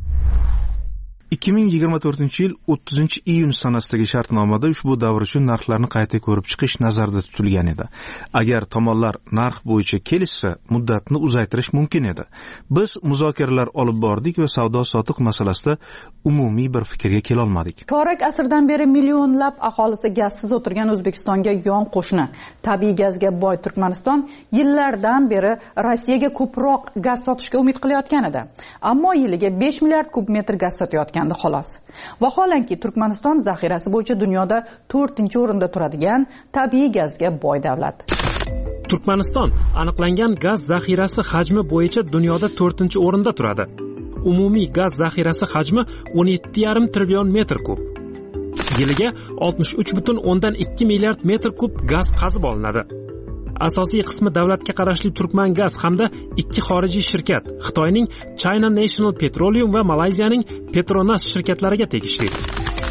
S26: ikki ming yigirma to'rtinchi yil o'ttizinchi iyun sanasidagi shartnomada ushbu davr uchun narxlarni qayta ko'rib chiqish nazarda tutilgan edi. Agar tomonlar narx bo'yicha kelishsa, muddatni uzaytirish mumkin edi. Biz muzokaralar olib bordik va savdo-sotiq masalasida umumiy bir fikrga kela olmadik.
S2: Chorak asrdan beri millionlab aholisi gazsiz o'tirgan O'zbekistonga yon qo'shni, tabiiy gazga boy Turkmaniston yillardan beri Rossiyaga ko'proq gaz sotishga umid qilayotgan edi. Ammo yiliga besh milliard kub metr gaz sotayotgan xolos. Vaholanki Turkmaniston zaxirasi bo'yicha dunyoda to'rtinchi o'rinda turadigan tabiiy gazga boy davlat.
S16: Turkmaniston aniqlangan gaz zaxirasi hajmi bo'yicha dunyoda to'rtinchi o'rinda turadi. Umumiy gaz zaxirasi hajmi o'n yetti yarim trillion metr kub. Yiliga oltmish uch butun o'ndan ikki milliard metr kub gaz qazib olinadi. Asosiy qismi davlatga qarashli Turkmengaz hamda ikki xorijiy shirkat, Xitoyning China National Petroleum va Malayziyaning Petronas shirkatlariga tegishli.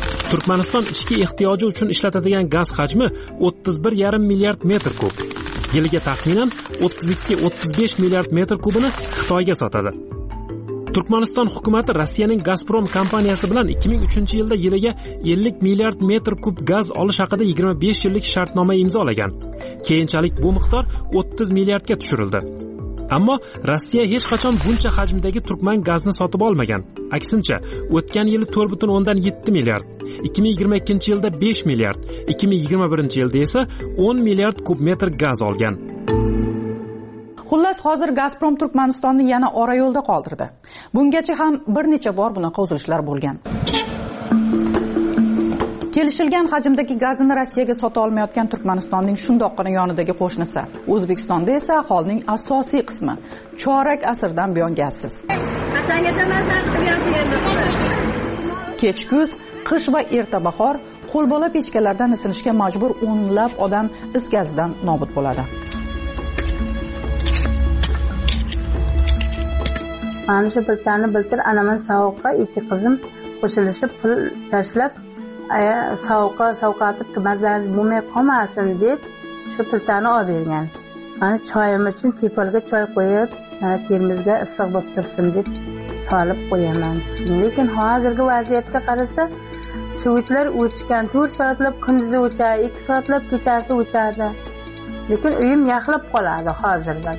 S16: Turkmaniston ichki ehtiyoji uchun ishlatadigan gaz hajmi o'ttiz bir yarim milliard metr kub. yiliga taxminan o'ttiz ikki o'ttiz besh milliard metr kubini Xitoyga sotadi. Turkmaniston hukumati Rossiyaning Gazprom kompaniyasi bilan ikki ming uchinchi yilda yiliga ellik milliard metr kub gaz olish haqida yigirma besh yillik shartnoma imzolagan. Keyinchalik bu miqdor o'ttiz milliardga tushirildi. Ammo Rossiya hech qachon buncha hajmdagi turkman gazni sotib olmagan. Aksincha, o'tgan yili to'rt butun o'ndan yetti milliard, ikki ming yigirma ikkinchi yilda besh milliard, ikki ming yigirma birinchi yilda esa o'n milliard kub metr gaz olgan.
S14: Xullas, hozir Gazprom Turkmanistonni yana ora yo'lda qoldirdi. Bungacha ham bir necha bor bunaqa uzilishlar bo'lgan. Kelishilgan hajmdagi gazni Rossiyaga sota olmayotgan Turkmanistonning shundoqqina yonidagi qo'shnisi O'zbekistonda esa aholining asosiy qismi chorak asrdan buyon gazsiz. Kech kuz, qish va erta bahor qo'lbola pechkalardan isinishga majbur o'nlab odam is gazidan nobud bo'ladi.
S19: Mana shu biltani biltir anaman sovuqqa ikki qizim qo'shilishib pul tashlab sovuqqa sovqatib mazangiz bo'lmay qolmasin deb shu piltani olib bergan. Mana choyim uchun tepalga choy qo'yib, termizga issiq bo'lib tursin deb solib qo'yaman. Lekin hozirgi vaziyatga qarasa, suvitlar o'chgan, to'rt soatlab kunduzi o'chadi, ikki soatlab kechasi o'chadi. Lekin uyim yaxlab qoladi hozirdan.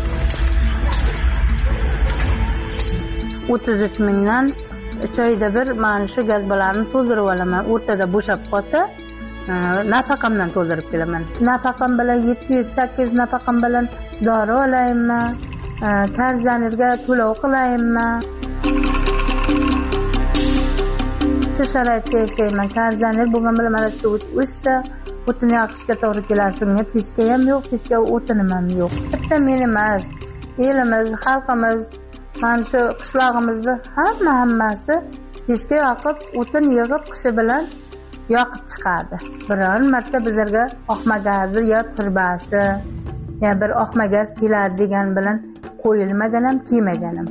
S19: o'ttiz uch mingdan choyda bir mana shu gazbalarni to'ldirib olaman. O'rtada bo'shab qolsa, nafaqamdan to'ldirib kelaman. Nafaqam bilan yetti yuz sakkiz nafaqam bilan dori olaymi, karzanirga to'lov qilaymi? Shu sharoitda yashayman. Karzanir bo'lgan bilan mana shu o'ssa, o'tini yoqishga to'g'ri keladi. Shunga pechka ham yo'q, pechka o'tinim ham yo'q. Bitta men emas, elimiz, xalqimiz mana shu qishlog'imizda hamma hammasi pechka yoqib, o'tin yig'ib qishi bilan yoqib chiqadi. Biror marta bizlarga oqma gazi yo turbasi ya bir oqma gaz keladi degan bilan qo'yilmagan ham, kelmagan ham.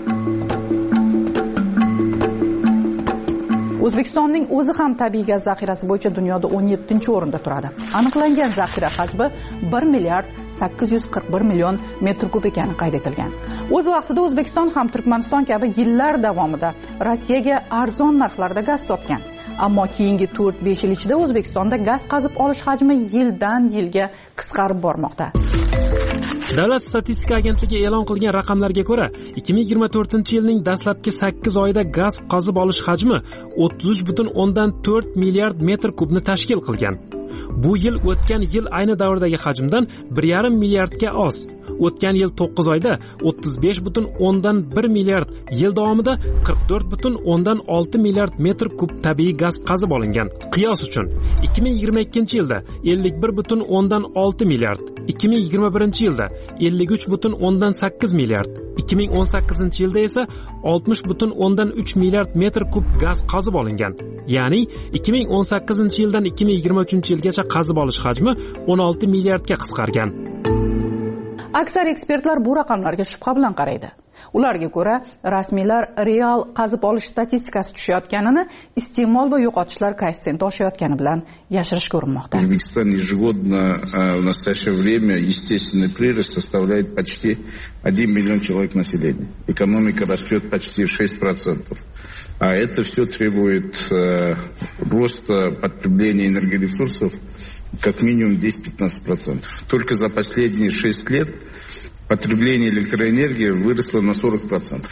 S14: O'zbekistonning o'zi ham tabiiy gaz zaxirasi bo'yicha dunyoda o'n yettinchi o'rinda turadi. Aniqlangan zaxira hajmi bir milliard sakkiz yuz qirq bir million metr kub ekani qayd etilgan. O'z vaqtida O'zbekiston ham Turkmaniston kabi yillar davomida Rossiyaga arzon narxlarda gaz sotgan. Ammo keyingi to'rt besh yil ichida O'zbekistonda gaz qazib olish hajmi yildan yilga qisqarib bormoqda.
S16: Davlat statistika agentligi e'lon qilgan raqamlarga ko'ra, ikki ming yigirma to'rtinchi yilning dastlabki sakkiz oyida gaz qazib olish hajmi o'ttiz uch butun o'ndan to'rt milliard metr kubni tashkil qilgan. Bu yil o'tgan yil ayni davrdagi hajmdan bir yarim milliardga oz. O'tgan yil to'qqiz oyda o'ttiz besh butun o'ndan bir milliard, yil davomida qirq to'rt butun o'ndan olti milliard metr kub tabiiy gaz qazib olingan. Qiyos uchun, ikki ming yigirma ikkinchi yilda ellik bir butun o'ndan olti milliard, ikki ming yigirma birinchi yilda ellik uch butun o'ndan sakkiz milliard, ikki ming o'n sakkizinchi yilda esa oltmish butun o'ndan uch milliard metr kub gaz qazib olingan. Ya'ni ikki ming o'n sakkizinchi yildan ikki ming yigirma uchinchi yilgacha qazib olish hajmi o'n olti milliardga qisqargan.
S14: Aksar ekspertlar bu raqamlarga shubha bilan qaraydi. Ularga ko'ra, rasmiylar real qazib olish statistikasi tushayotganini iste'mol va yo'qotishlar koeffitsiyenti oshayotgani bilan yashirishga urinmoqda.
S3: O'zbekiston ежегодно в настоящее время естественный прирост составляет почти один миллион человек населения. Экономика растет почти шесть процентов. А это все требует э, роста потребления энергоресурсов как минимум десять-пятнадцать процентов. Только за последние шесть лет потребление электроэнергии выросло на сорок процентов.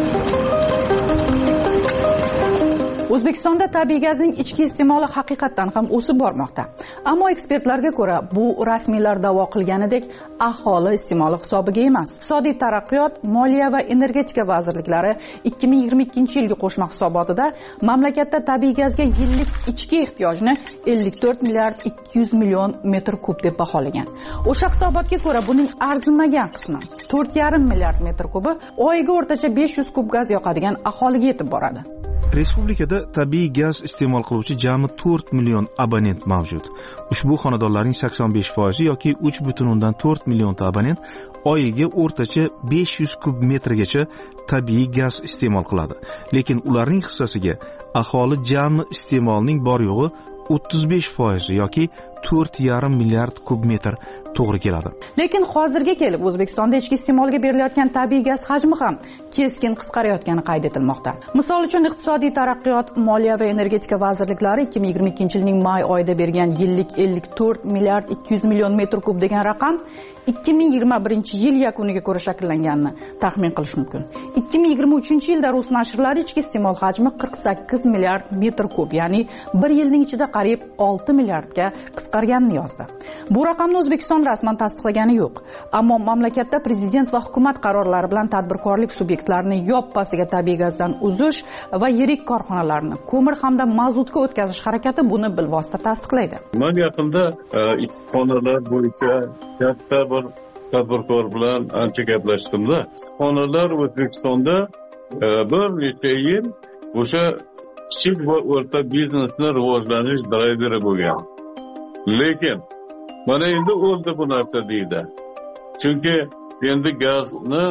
S14: O'zbekistonda tabiiy gazning ichki iste'moli haqiqatan ham o'sib bormoqda. Ammo ekspertlarga ko'ra, bu rasmiylar da'vo qilganidek aholi iste'moli hisobiga emas. Iqtisodiy taraqqiyot, moliya va energetika vazirliklari ikki ming yigirma ikkinchi yilgi qo'shma hisobotida mamlakatda tabiiy gazga yillik ichki ehtiyojni ellik to'rt milliard ikki yuz million metr kub deb baholagan. O'sha hisobotga ko'ra, buning arzimagan qismi to'rt yarim milliard metr kubi oyiga o'rtacha besh yuz kub gaz yoqadigan aholiga yetib boradi.
S26: Respublikada tabiiy gaz iste'mol qiluvchi jami to'rt million abonent mavjud. Ushbu xonadonlarning sakson besh foizi yoki uch butun o'ndan to'rt millionta abonent oyiga o'rtacha besh yuz kub metrgacha tabiiy gaz iste'mol qiladi. Lekin ularning hissasiga aholi jami iste'molning bor yo'g'i o'ttiz besh foiz yoki to'rt yarim milliard kub metr to'g'ri keladi.
S14: Lekin hozirga kelib O'zbekistonda ichki iste'molga berilayotgan tabiiy gaz hajmi ham keskin qisqarayotgani qayd etilmoqda. Misol uchun Iqtisodiy taraqqiyot, Moliya va energetika vazirliklari ikki ming yigirma ikkinchi yilning may oyida bergan yillik ellik to'rt milliard ikki yuz million metr kub degan raqam ikki ming yigirma birinchi yil yakuniga ko'ra shakllanganini taxmin qilish mumkin. ikki ming yigirma uchinchi yilda Rus nashrlari ichki iste'mol hajmi qirq sakkiz milliard metr kub, ya'ni bir yilning ichida qariyb olti milliardga qisqarganini yozdi. Bu raqamni O'zbekiston rasman tasdiqlagani yo'q, ammo mamlakatda prezident va hukumat qarorlari bilan tadbirkorlik subyektlarini yoppasiga tabiiy gazdan uzish va yirik korxonalarni ko'mir hamda mazutga o'tkazish harakati buni bilvosita tasdiqlaydi.
S23: Men yaqinda issiqxonalar bo'yicha katta bir tadbirkor bilan ancha gaplashdim-da. Issiqxonalar O'zbekistonda bir necha yil o'sha kichik va o'rta biznesni rivojlanish drayveri bo'lgan. Lekin mana endi o'ldi bu narsa deydi. Chunki endi gazni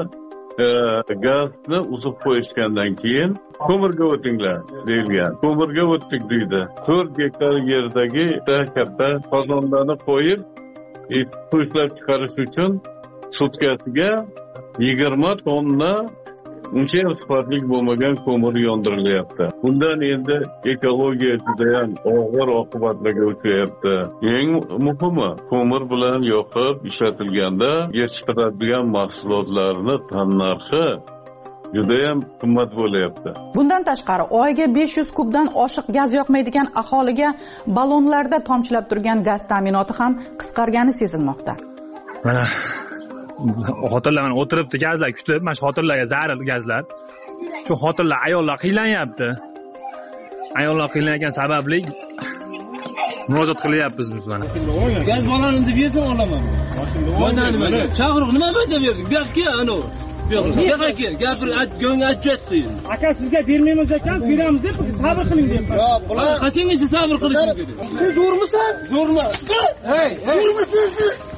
S23: gazni uzib qo'yishgandan keyin ko'mirga o'tinglar deyilgan. Ko'mirga o'tdik deydi. to'rt gektar yerdagi katta qozonlarni qo'yib, ishlab chiqarish uchun sutkasiga yigirma tonna uncha sifatli bo'lmagan ko'mir yondirilyapti. Bundan endi ekologiya juda ham og'ir oqibatlarga uchrayapti. Eng muhimi, ko'mir bilan yoqib ishlatilganda yetishtiriladigan mahsulotlarni tannarxi juda ham qimmat bo'layapti.
S14: Bundan tashqari, oyiga besh yuz kubdan oshiq gaz yoqmaydigan aholiga ballonlarda tomchilab turgan gaz ta'minoti ham qisqargani sezilmoqda.
S5: Mana xotinlar mana o'tiribdi, gazlar kutib, mana shu xotinlarga zarur gazlar. Shu xotinlar ayollar qiynalanyapti. Ayollar qiynalgan sababli murojaat qilyapmiz biz mana.
S7: Gaz balonini deb berdim olaman. Mana nima? Chaqiriq nima deb berdim? Gapga ana. Yo'q, kel, gapir, go'ng aytchatdi.
S16: Aka sizga bermaymiz ekan, beramiz deb sabr qiling deb.
S7: Yo'q, bular qachongacha sabr qilishim kerak? Siz zo'rmisan? Zo'rman. Hey, zo'rmisiz?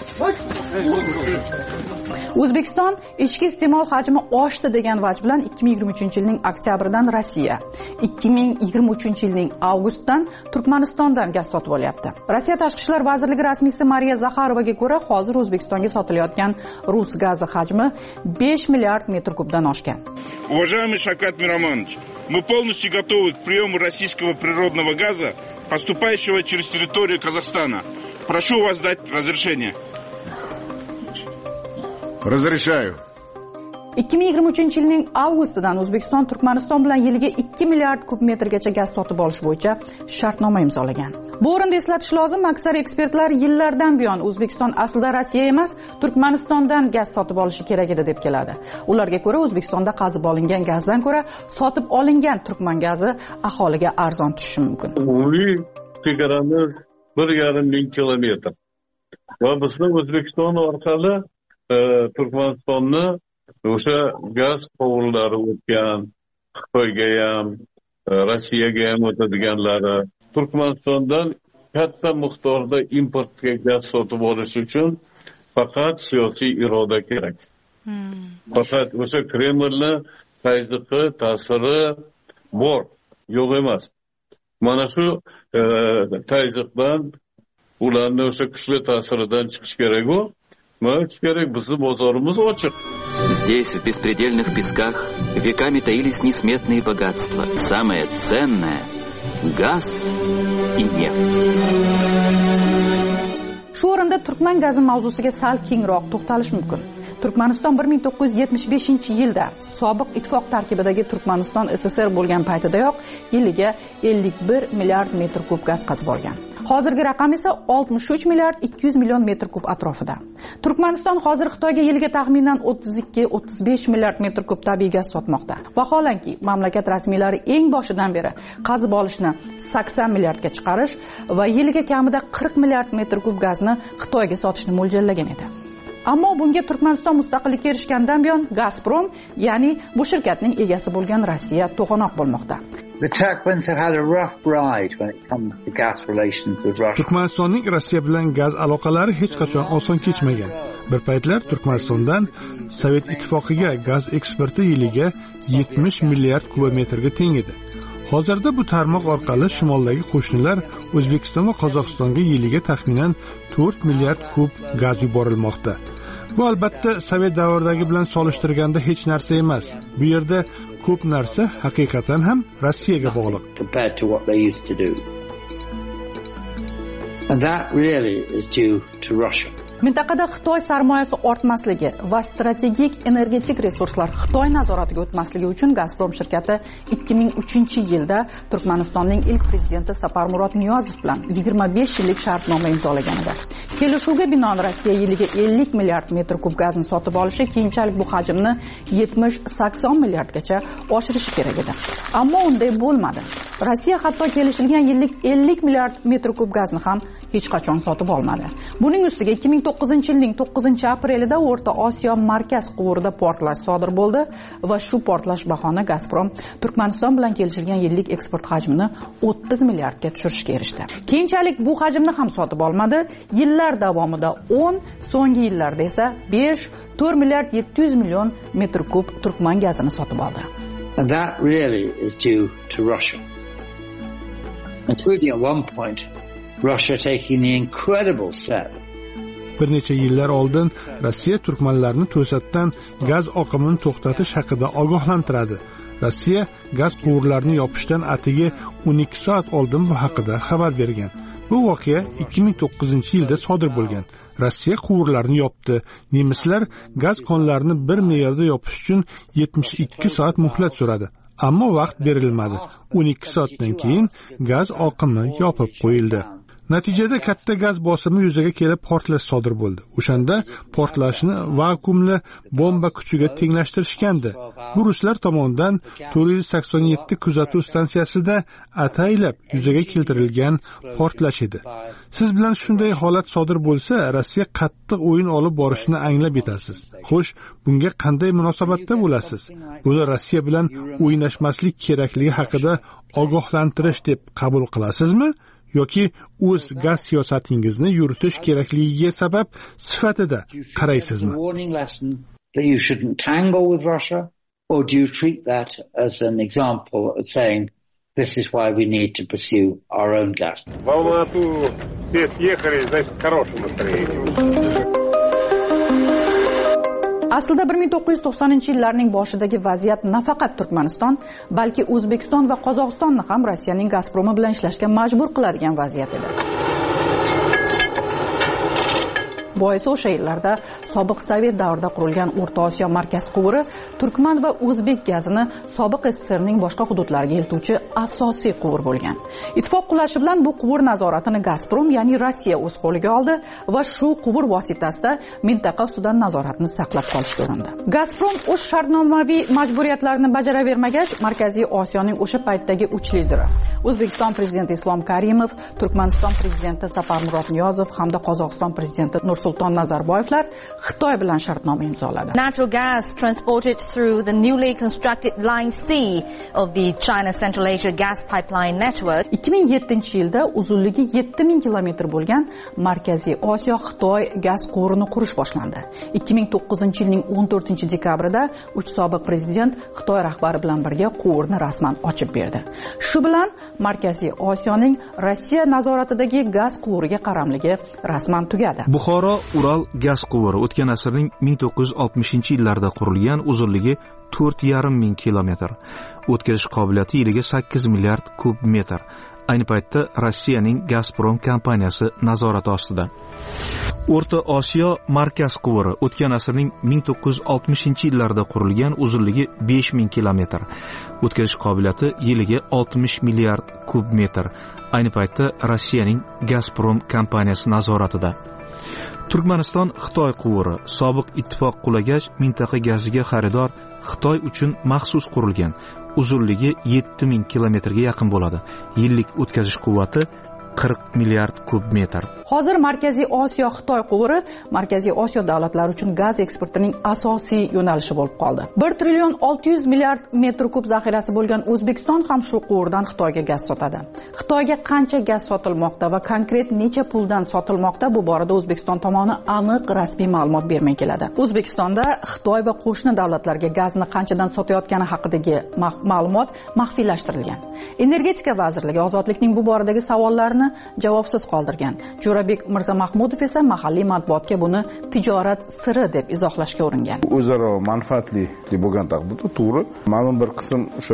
S14: O'zbekiston ichki iste'mol hajmi oshdi degan vaj bilan ikki ming yigirma uchinchi yilning oktyabridan Rossiya, ikki ming yigirma uchinchi yilning avgustidan Turkmanistondan gaz sotib olyapti. Rossiya Tashqi ishlar vazirligi rasmiysi Mariya Zaxarovaga ko'ra, hozir O'zbekistonga sotilayotgan rus gazi hajmi besh milliard metr kubdan oshgan.
S8: Уважаемый Шавкат Миромонович, мы полностью готовы к приему российского природного газа, поступающего через территорию Казахстана. Прошу вас дать разрешение. Разрешаю.
S14: ikki ming yigirma uchinchi yilning avgustidan O'zbekiston Turkmaniston bilan yiliga ikki milliard kub metrgacha gaz sotib olish bo'yicha shartnoma imzolagan. Bu o'rinda eslatish lozim, aksar ekspertlar yillardan buyon O'zbekiston aslida Rossiya emas, Turkmanistondan gaz sotib olishi kerak edi deb keladi. Ularga ko'ra O'zbekistonda qazib olingan gazdan ko'ra sotib olingan turkman gazi aholiga arzon tushishi mumkin.
S23: Umumiy chegaramiz bir yarim ming kilometr. Va bizda O'zbekiston orqali Turkmanistonni o'sha gaz quvurlari o'tgan, Xitoyga ham, Rossiyaga ham o'tadiganlari. Turkmanistondan katta miqdorda importga gaz sotib olish uchun faqat siyosiy iroda kerak. Faqat o'sha Kremlni tayziqi, ta'siri bor, yo'q emas. Mana shu tayziqdan, ularning o'sha kuchli ta'siridan chiqish kerak-ku.
S10: Здесь, в беспредельных песках, веками таились несметные богатства. Самое ценное — газ и нефть.
S14: Shu o'rinda turkman gazi mavzusiga sal kengroq to'xtalish mumkin. Turkmaniston bir ming to'qqiz yuz yetmish beshinchi yilda sobiq ittifoq tarkibidagi Turkmaniston S S R bo'lgan paytidayoq yiliga ellik bir milliard metr kub gaz qazib olgan. Hozirgi raqam esa oltmish uch milliard ikki yuz million metr kub atrofida. Turkmaniston hozir Xitoyga yiliga taxminan o'ttiz ikki o'ttiz besh milliard metr kub tabiiy gaz sotmoqda. Vaholanki, mamlakat rasmiylari eng boshidan beri qazib olishni sakson milliardga chiqarish va yiliga kamida qirq milliard metr kub gazni Xitoyga sotishni mo'ljallagan edi. Ammo bunga Turkmaniston mustaqillikka erishgandan buyon Gazprom, ya'ni bu shirkatning egasi bo'lgan Rossiya to'g'anoq bo'lmoqda.
S4: Turkmanistonning Rossiya bilan gaz aloqalari hech qachon oson kechmagan. Bir paytlar Turkmanistondan Sovet ittifoqiga gaz eksporti yiliga yetmish milliard kubometrga teng edi. Hozirda bu tarmoq orqali shimoldagi qo'shnilar O'zbekiston va Qozog'istonga yiliga taxminan to'rt milliard kub gaz yuborilmoqda. Bu albatta Sovet davridagi bilan solishtirganda hech narsa emas. Bu yerda ko'p narsa haqiqatan ham Rossiyaga bog'liq.
S24: And that really is due to Russia.
S14: Mintaqada Xitoy sarmoyasi ortmasligi va strategik energetik resurslar Xitoy nazoratiga o'tmasligi uchun Gazprom shirkati ikki ming uchinchi yilda Turkmanistonning ilk prezidenti Saparmurod Niyozov bilan yigirma besh yillik shartnoma imzolaganida. Kelishuvga binoan Rossiya yiliga ellik milliard metr kub gazni sotib olishi, keyinchalik bu hajmni yetmish sakson milliardgacha oshirishi kerak edi. Ammo unday bo'lmadi. Rossiya hatto kelishilgan yillik ellik milliard metr kub gazni ham hech qachon sotib olmadi. Buning ustiga ikki ming to'qqizinchi yilning to'qqizinchi aprelida O'rta Osiyo markaz quvurida portlash sodir bo'ldi va shu portlash bahona Gazprom Turkmaniston bilan kelishilgan yillik eksport hajmini o'ttiz milliardga tushirishga erishdi. Keyinchalik bu hajmni ham sotib olmadi. Yillar davomida o'n, so'nggi yillarda esa besh, to'rt milliard yetti yuz million metr kub turkman gazini sotib oldi.
S24: And that really is due to Russia. Including at one point Russia taking the incredible step.
S4: Bir necha yillar oldin Rossiya turkmanlarni to'satdan gaz oqimini to'xtatish haqida ogohlantiradi. Rossiya gaz quvurlarini yopishdan atigi o'n ikki soat oldin bu haqida xabar bergan. Bu voqea ikki ming to'qqizinchi yilda sodir bo'lgan. Rossiya quvurlarini yopdi. Nemislar gaz konlarini bir me'yorda yopish uchun yetmish ikki soat muhlat so'radi. Ammo vaqt berilmadi. o'n ikki soatdan keyin gaz oqimi yopib qo'yildi. Natijada katta gaz bosimi yuzaga kelib portlash sodir bo'ldi. O'shanda portlashni vakuumli bomba kuchiga tenglashtirishgandi. Bu ruslar tomonidan to'rt yuz sakson yetti kuzatuv stansiyasida ataylab yuzaga keltirilgan portlash edi. Siz bilan shunday holat sodir bo'lsa, Rossiya qattiq o'yin olib borishini anglab yetasiz. Xo'sh, bunga qanday munosabatda bo'lasiz? Buni Rossiya bilan o'ynashmaslik kerakligi haqida ogohlantirish deb qabul qilasizmi? yoki o'z gaz siyosatingizni yuritish kerakligiga sabab sifatida qaraysizmi?
S24: That you shouldn't tangle with Russia, or do you treat that as an example of saying this is why we need to pursue our own gas?
S1: В Алмату все съехали, значит, в хорошем настроении.
S14: Aslida bir ming to'qqiz yuz to'qsoninchi yillarning boshidagi vaziyat nafaqat Turkmaniston, balki O'zbekiston va Qozog'istonni ham Rossiyaning Gazpromi bilan ishlashga majbur qiladigan vaziyat edi. Boisi o'sha yillarda sobiq Sovet davrida qurilgan O'rta Osiyo markaz quvuri turkman va o'zbek gazini sobiq S S S Rning boshqa hududlariga eltuvchi asosiy quvur bo'lgan. Ittifoq qulashi bilan bu quvur nazoratini Gazprom, ya'ni Rossiya o'z qo'liga oldi va shu quvur vositasida mintaqa ustidan nazoratni saqlab qolishga urindi. Gazprom o'z shartnomaviy majburiyatlarini bajaravermagach, Markaziy Osiyoning o'sha paytdagi uch lideri O'zbekiston prezidenti Islom Karimov, Turkmaniston prezidenti Saparmurod Niyozov hamda Qozog'iston prezidenti Nursulton Nazarboyevlar Xitoy bilan shartnoma imzoladi.
S6: Natural gas transported through the newly constructed line C of the China Central Asia gas pipeline network.
S14: ikki ming yettinchi yilda uzunligi yetti ming kilometr bo'lgan Markaziy Osiyo Xitoy gaz quvurini qurish boshlandi. ikki ming to'qqizinchi yilning o'n to'rtinchi dekabrida uch sobiq prezident Xitoy rahbari bilan birga quvurni rasman ochib berdi. Shu bilan Markaziy Osiyoning Rossiya nazoratidagi gaz quvuriga qaramligi rasman tugadi.
S26: Buxoro Ural gaz quvuri o'tgan asrning ming to'qqiz yuz oltmishinchi yillarda qurilgan, uzunligi to'rt yarim ming kilometr. O'tkazish qobiliyati yiliga sakkiz milliard kub metr. Ayni paytda Rossiyaning Gazprom kompaniyasi nazorati ostida. O'rta Osiyo markaz quvuri o'tgan asrning ming to'qqiz yuz oltmishinchi yillarda qurilgan, uzunligi besh ming kilometr. O'tkazish qobiliyati yiliga oltmish milliard kub metr. Ayni paytda Rossiyaning Gazprom kompaniyasi nazoratida. Turkmaniston Xitoy quvuri sobiq ittifoq qulagach, mintaqa gaziga xaridor Xitoy uchun maxsus qurilgan. Uzunligi yetti ming kilometrga yaqin bo'ladi. Yillik o'tkazish quvvati qirq milliard kub metr.
S14: Hozir Markaziy Osiyo Xitoy quvuri Markaziy Osiyo davlatlari uchun gaz eksportining asosiy yo'nalishi bo'lib qoldi. bir trillion olti yuz milliard metr kub zaxirasi bo'lgan O'zbekiston ham shu quvurdan Xitoyga gaz sotadi. Xitoyga qancha gaz sotilmoqda va konkret necha puldan sotilmoqda, bu borada O'zbekiston tomoni aniq rasmiy ma'lumot bermay keladi. O'zbekistonda Xitoy va qo'shni davlatlarga gazni qanchadan sotayotgani haqidagi ma'lumot maxfiylashtirilgan. Energetika vazirligi ozodlikning bu boradagi savollarini javobsiz qoldirgan. Jo'rabek Mirzamahmudov esa mahalliy matbuotga buni tijorat siri deb izohlashga uringan.
S21: O'zaro manfaatli bo'lgan taqdirda to'g'ri, ma'lum bir qism o'sha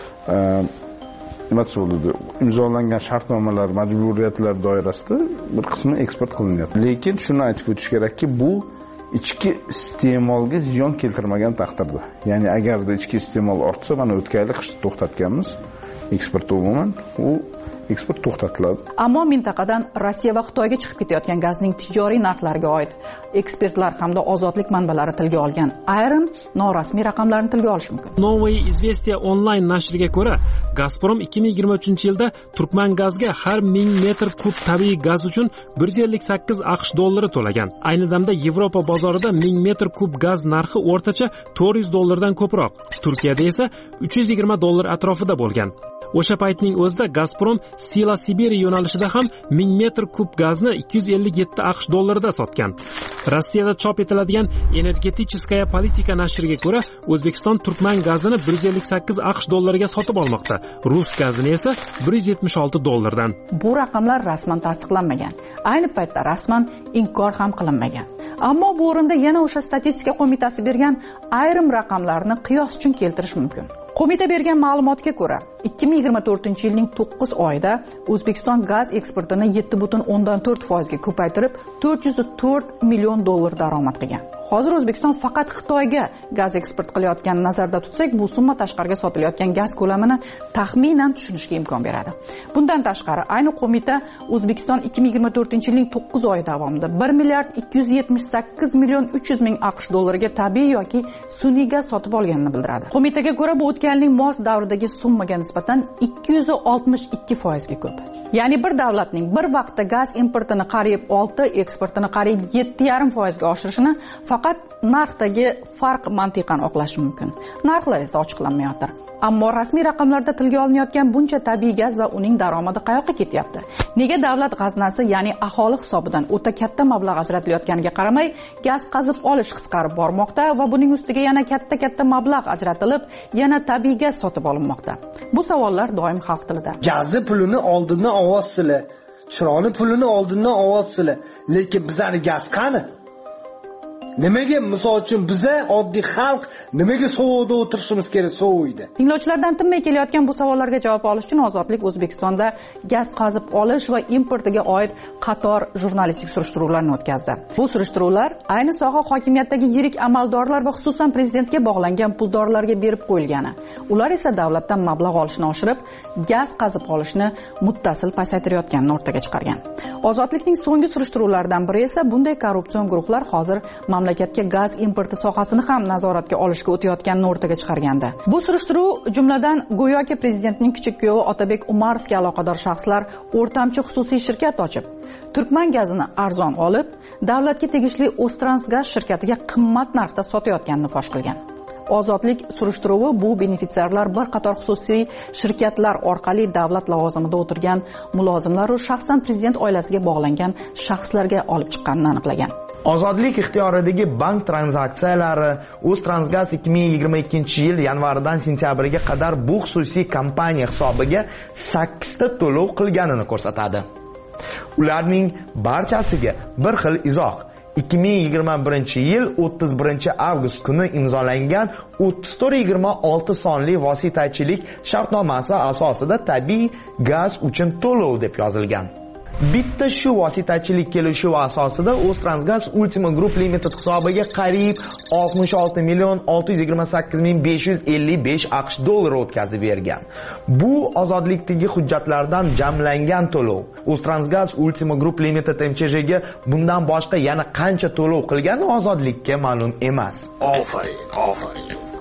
S21: nima bo'ladi, imzolangan shartnomalar, majburiyatlar doirasida bir qismi eksport qilinyapti. Lekin shuni aytib o'tish kerakki, bu ichki iste'molga ziyon keltirmagan taqdirda. Ya'ni agarda ichki iste'mol ortsa, mana o'tgan yil qishda to'xtatganmiz eksport umuman, u eksport to'xtatiladi.
S14: Ammo mintaqadan Rossiya va Xitoyga chiqib ketayotgan gazning tijoriy narxlariga oid ekspertlar hamda ozodlik manbalari tilga olgan ayrim norasmiy raqamlarni tilga olish mumkin.
S16: Новые известия onlayn nashriga ko'ra, Gazprom ikki ming yigirma uchinchi yilda Turkmangazga har ming metr kub tabiiy gaz uchun bir yuz ellik sakkiz aqsh dollari to'lagan. Ayni damda Yevropa bozorida ming metr kub gaz narxi o'rtacha to'rt yuz dollardan ko'proq. Turkiyada esa uch yuz yigirma dollar atrofida bo'lgan. O'sha paytning o'zida Gazprom Sila Siberiya yo'nalishida ham ming metr kub gazni ikki yuz ellik yetti aqsh dollarida sotgan. Rossiyada chop etiladigan Energeticheskaya politika nashriga ko'ra, O'zbekiston Turkman gazini bir yuz ellik sakkiz aqsh dollariga sotib olmoqda. Rus gazini esa bir yuz yetmish olti dollardan.
S14: Bu raqamlar rasman tasdiqlanmagan. Ayni paytda rasman inkor ham qilinmagan. Ammo bu o'rinda yana o'sha statistika qo'mitasi bergan ayrim raqamlarni qiyos uchun keltirish mumkin. Qo'mita bergan ma'lumotga ko'ra, ikki ming yigirma to'rtinchi yilning to'qqiz oyida O'zbekiston gaz eksportini yetti butun o'ndan to'rt foiz ga ko'paytirib, to'rt yuz to'rt million dollar daromad qilgan. Hozir O'zbekiston faqat Xitoyga gaz eksport qilayotganini nazarda tutsak, bu summa tashqariga sotilayotgan gaz ko'lamini taxminan tushunishga imkon beradi. Bundan tashqari, ayni qo'mita O'zbekiston ikki ming yigirma to'rtinchi yilning to'qqiz oyi davomida bir milliard ikki yuz yetmish sakkiz million uch yuz ming aqsh dollariga tabiiy yoki sun'iy gaz sotib olganini bildiradi. Qo'mitaga ko'ra, bu o'tgan yilning mos davridagi summaga nisbatan ikki yuz oltmish ikki foiz ga ko'p. Ya'ni bir davlatning bir vaqtda gaz importini qariyb olti, eksportini qariyb yetti yarim foiz ga oshirishini faqat narxdagi farq mantiqan oqlash mumkin. Narxlar esa ochiqlanmayotir. Ammo rasmiy raqamlarda tilga olinayotgan buncha tabiiy gaz va uning daromadi qayoqqa ketyapti? Nega davlat g'aznasi, ya'ni aholi hisobidan o'ta katta mablag' ajratilayotganiga qaramay, gaz qazib olish qisqarib bormoqda va buning ustiga yana katta-katta mablag' ajratilib, yana tabiiy gaz sotib olinmoqda? Bu savollar doim xalq tilida.
S11: Gazi pulini oldindan ovotsizlar, chiroqni pulini oldindan ovotsizlar, lekin bizning gaz qani? Nimaga misol uchun biza oddiy xalq nimaga sovuqda o'tirishimiz kerak sovuqda?
S14: Tinglovchilardan tinmay kelayotgan bu savollarga javob olish uchun Ozodlik O'zbekistonda gaz qazib olish va importiga oid qator jurnalistik surishtiruvlarni o'tkazdi. Bu surishtiruvlar ayni soha hokimiyatdagi yirik amaldorlar va xususan prezidentga bog'langan puldorlarga berib qo'yilgani. Ular esa davlatdan mablag' olishni oshirib, gaz qazib olishni muttasil pasaytirayotganini o'rtaga chiqargan. Ozodlikning so'nggi surishtiruvlaridan biri esa bunday korrupsion guruhlar hozir mamlakatga gaz importi sohasini ham nazoratga olishga o'tayotganini o'rtaga chiqargandi. Bu surishtiruv jumladan go'yoki prezidentning kichik kuyovi Otabek Umarovga aloqador shaxslar o'rtamchi xususiy shirkat ochib, Turkman gazini arzon olib, davlatga tegishli O'ztransgaz shirkatiga qimmat narxda sotayotganini fosh qilgan. Ozodlik surishtiruvi bu benefitsiarlar bir qator xususiy shirkatlar orqali davlat lavozimida o'tirgan mulozimlar va shaxsan prezident oilasiga bog'langan shaxslarga olib chiqqanini aniqlagan.
S12: Ozodlik ixtiyoridagi bank tranzaksiyalari O'ztransgaz ikki ming yigirma ikkinchi yil yanvaridan sentyabriga qadar bu xususiy kompaniya hisobiga sakkiz ta to'lov qilganini ko'rsatadi. Ularning barchasiga bir xil izoh ikki ming yigirma birinchi yil o'ttiz birinchi avgust kuni imzolangan o'ttiz to'rt yigirma olti sonli vositachilik shartnomasi asosida tabiiy gaz uchun to'lov deb yozilgan. Bitta shu vositachilik kelishuvi asosida O'ztransgaz Ultima Group Limited hisobiga qariyb oltmish olti million olti yuz yigirma sakkiz ming besh yuz ellik besh aqsh dollari o'tkazib bergan. Bu ozodlikdagi hujjatlardan jamlangan to'lov. O'ztransgaz Ultima Group Limited M C J'ga bundan boshqa yana qancha to'lov qilgani ozodlikka ma'lum emas.
S11: Ofarin, ofarin.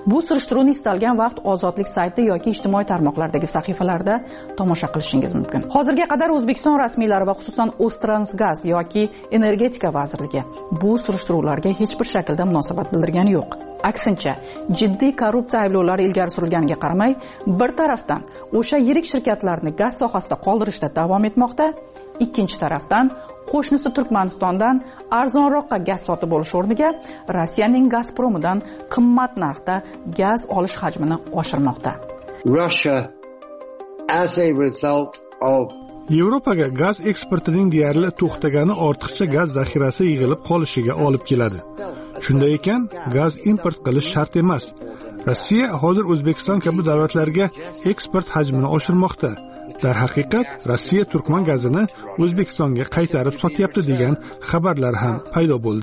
S14: Bu surishtiruvni istalgan vaqt ozodlik sayti yoki ijtimoiy tarmoqlardagi sahifalarda tomosha qilishingiz mumkin. Hozirga qadar O'zbekiston rasmiylari va xususan O'ztransgaz yoki Energetika vazirligi bu surishtiruvlarga hech bir shaklda munosabat bildirgani yo'q. Aksincha, jiddiy korrupsiya ayblovlari ilgari surilganiga qaramay, bir tarafdan o'sha yirik shirkatlarni gaz sohasida qoldirishda davom etmoqda, ikkinchi tarafdan qo'shnisi Turkmanistondan arzonroqqa gaz sotib olish o'rniga Rossiyaning Gazpromidan qimmat narxda gaz olish hajmini oshirmoqda.
S24: Russia, as a result of
S4: Yevropaga gaz eksportining deyarli to'xtagani ortiqcha gaz zaxirasi yig'ilib qolishiga olib keladi. Shunday ekan, gaz import qilish shart emas. Rossiya hozir O'zbekiston kabi davlatlarga eksport hajmini oshirmoqda. Dar haqiqat, Rossiya turkman gazini O'zbekistonga qaytarib sotyapti degan xabarlar ham paydo bo'ldi.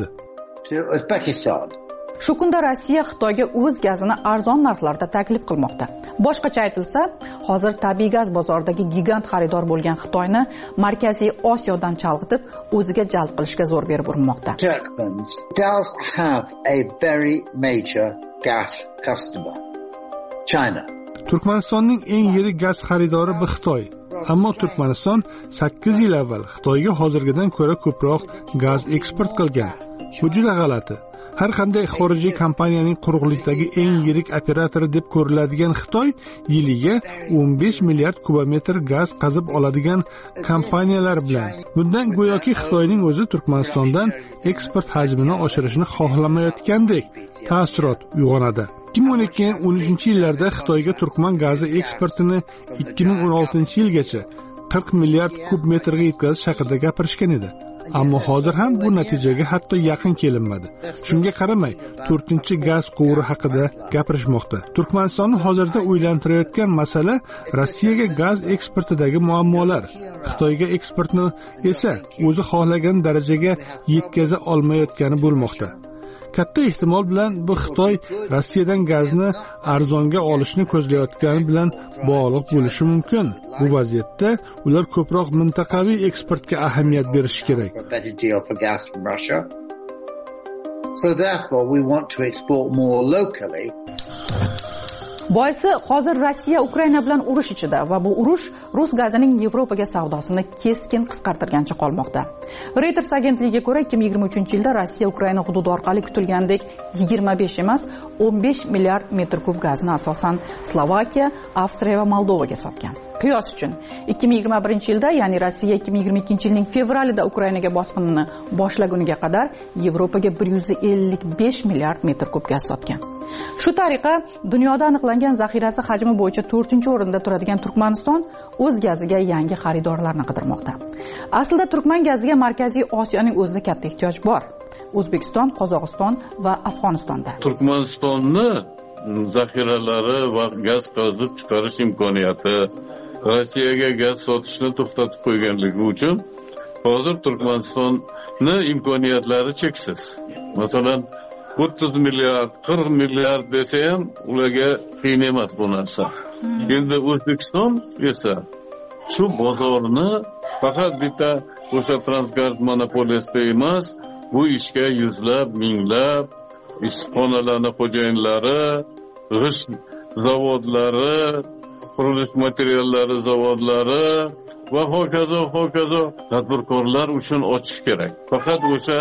S14: Shu kunda Rossiya Xitoyga o'z gazini arzon narxlarda taklif qilmoqda. Boshqacha aytilsa, hozir tabiiy gaz bozoridagi gigant xaridor bo'lgan Xitoyni Markaziy Osiyodan chalg'itib, o'ziga jalb qilishga zo'r berib urinmoqda.
S24: Turkmens does have a very major gas customer, China.
S4: Turkmanistonning eng yirik gaz xaridori bu Xitoy. Ammo Turkmaniston sakkiz yil avval Xitoyga hozirgidan ko'ra ko'proq gaz eksport qilgan. Bu juda g'alati. Har qanday xorijiy kompaniyaning quruqlikdagi eng yirik operatori deb ko'riladigan Xitoy yiliga o'n besh milliard kubometr gaz qazib oladigan kompaniyalar bilan. Bundan go'yoki Xitoyning o'zi Turkmanistondan eksport hajmini oshirishni xohlamayotgandek ta'sirot uyg'onadi. ikki ming o'n ikki o'n uchinchi yillarda Xitoyga turkman gazi eksportini ikki ming o'n oltinchi yilgacha qirq milliard kub metrga yetkazish haqida gapirishgan edi. Ammo hozir ham bu natijaga hatto yaqin kelinmadi. Shunga qaramay, to'rtinchi gaz quvuri haqida gapirishmoqda. Turkmanistonni hozirda o'ylantirayotgan masala Rossiyaga gaz eksportidagi muammolar. Xitoyga eksportni esa o'zi xohlagan darajaga yetkaza olmayotgani bo'lmoqda. Katta ehtimol bilan bu Xitoy Rossiyadan gazni arzonga olishni ko'zlayotgani bilan bog'liq bo'lishi mumkin. Bu vaziyatda ular ko'proq mintaqaviy eksportga ahamiyat berishi kerak.
S24: So therefore we want to export more locally.
S14: Boisi hozir Rossiya Ukraina bilan urush ichida va bu urush rus gazining Yevropaga savdosini keskin qisqartirgancha qolmoqda. Reuters agentligiga ko'ra ikki ming yigirma uchinchi yilda Rossiya Ukraina hududi orqali kutilgandek yigirma besh emas, o'n besh milliard metr kub gazni asosan Slovakiya, Avstriya va Moldovaga sotgan. Qiyos uchun, ikki ming yigirma birinchi yilda, ya'ni Rossiya ikki ming yigirma ikkinchi yilning fevralida Ukrainaga bosqinini boshlaguniga qadar Yevropaga bir yuz ellik besh milliard metr kub gaz sotgan. Shu tariqa dunyoda aniqlangan zaxirasi hajmi bo'yicha to'rtinchi o'rinda turadigan Turkmaniston o'z gaziga yangi xaridorlarni qidirmoqda. Aslida turkman gaziga Markaziy Osiyoning o'zida katta ehtiyoj bor. O'zbekiston, Qozog'iston va Afg'onistonda.
S23: Turkmanistonni zaxiralari va gaz qazib chiqarish imkoniyati Rossiyaga gaz sotishni to'xtatib qo'yganligi uchun hozir Turkmanistonni imkoniyatlari cheksiz. Masalan, o'ttiz milliard, qirq milliard desa ham ularga qiyin emas bu narsa. Endi O'zbekiston esa shu bozorni faqat bitta o'sha Transgaz monopoliyasida emas, bu ishga yuzlab, minglab issiqxonalarning xo'jayinlari, g'isht zavodlari, qurilish materiallari zavodlari va hokazo hokazo tadbirkorlar uchun ochish kerak. Faqat o'sha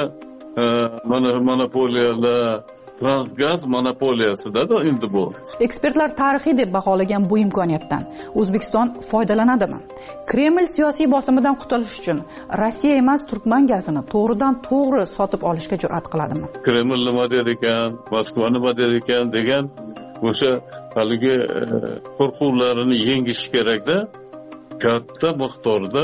S23: mana monopoliyalar, Transgaz monopoliyasida-da endi bu.
S14: Ekspertlar tarixiy deb baholagan bu imkoniyatdan O'zbekiston foydalanadimi? Kreml siyosiy bosimidan qutulish uchun Rossiya emas, turkman gazini to'g'ridan to'g'ri sotib olishga jur'at qiladimi?
S23: Kreml nima der ekan, Moskva nima der ekan degan o'sha haligi qo'rquvlarini yengish kerakda, katta miqdorda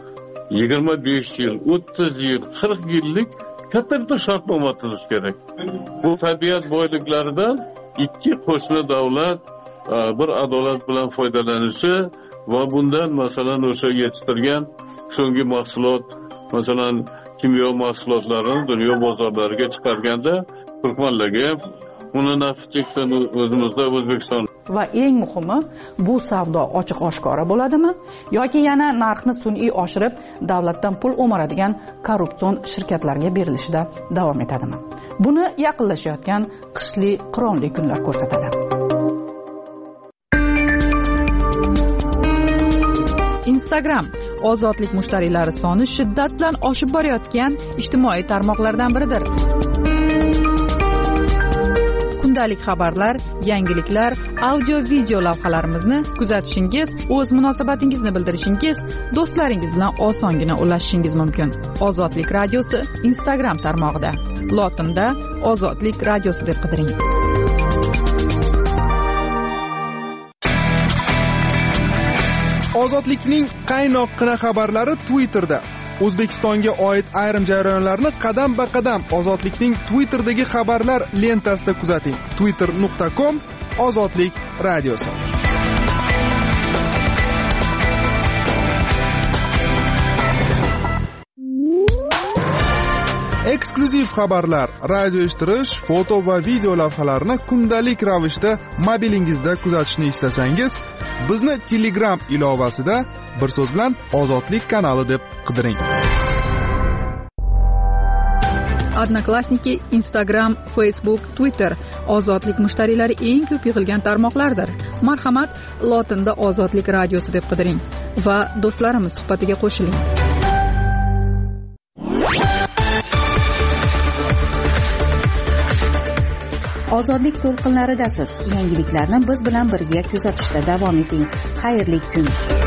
S23: yigirma besh yil, o'ttiz yil, qirq yillik katta bir shartnoma tuzish kerak. Bu tabiat boyliklaridan ikki qo'shni davlat bir adolat bilan foydalanishi va bundan masalan o'sha yetishtirgan so'nggi mahsulot, masalan kimyo mahsulotlarini dunyo bozorlariga chiqarganda turkmanlarga ham uni nafi cheksin o'zimizda O'zbekiston.
S14: Va eng muhimi, bu savdo ochiq oshkora bo'ladimi yoki yana narxni sun'iy oshirib davlatdan pul o'maradigan korrupsion shirkatlarga berilishida davom etadimi? Buni yaqinlashayotgan qishli qironli kunlar ko'rsatadi.
S2: Instagram ozodlik mushtariylari soni shiddat bilan oshib borayotgan ijtimoiy tarmoqlardan biridir. Kundalik xabarlar, yangiliklar, audio video lavhalarimizni kuzatishingiz, o'z munosabatingizni bildirishingiz, do'stlaringiz bilan osongina ulashishingiz mumkin. Ozodlik radiosi Instagram tarmog'ida. Lotinda Ozodlik radiosi deb qidiring.
S9: Ozodlikning qaynoqqina xabarlari Twitterda. O'zbekistonga oid ayrim jarayonlarni qadam-ba-qadam Ozodlikning Twitter'dagi xabarlar lentasida kuzating. twitter nuqta com Ozodlik radiosi. Eksklyuziv xabarlar, radio eshittirish, foto va video lavhalarni kundalik ravishda mobilingizda kuzatishni istasangiz, bizni Telegram ilovasida bir so'z bilan Ozodlik kanali deb qidiring.
S2: Odnoklassniki, Instagram, Facebook, Twitter ozodlik mushtariylari eng ko'p yig'ilgan tarmoqlardir. Marhamat, lotinda Ozodlik radiosi deb qidiring va do'stlarimiz suhbatiga qo'shiling.
S13: Ozodlik to'lqinlaridasiz. Yangiliklarni biz bilan birga kuzatishda davom eting. Xayrli kun.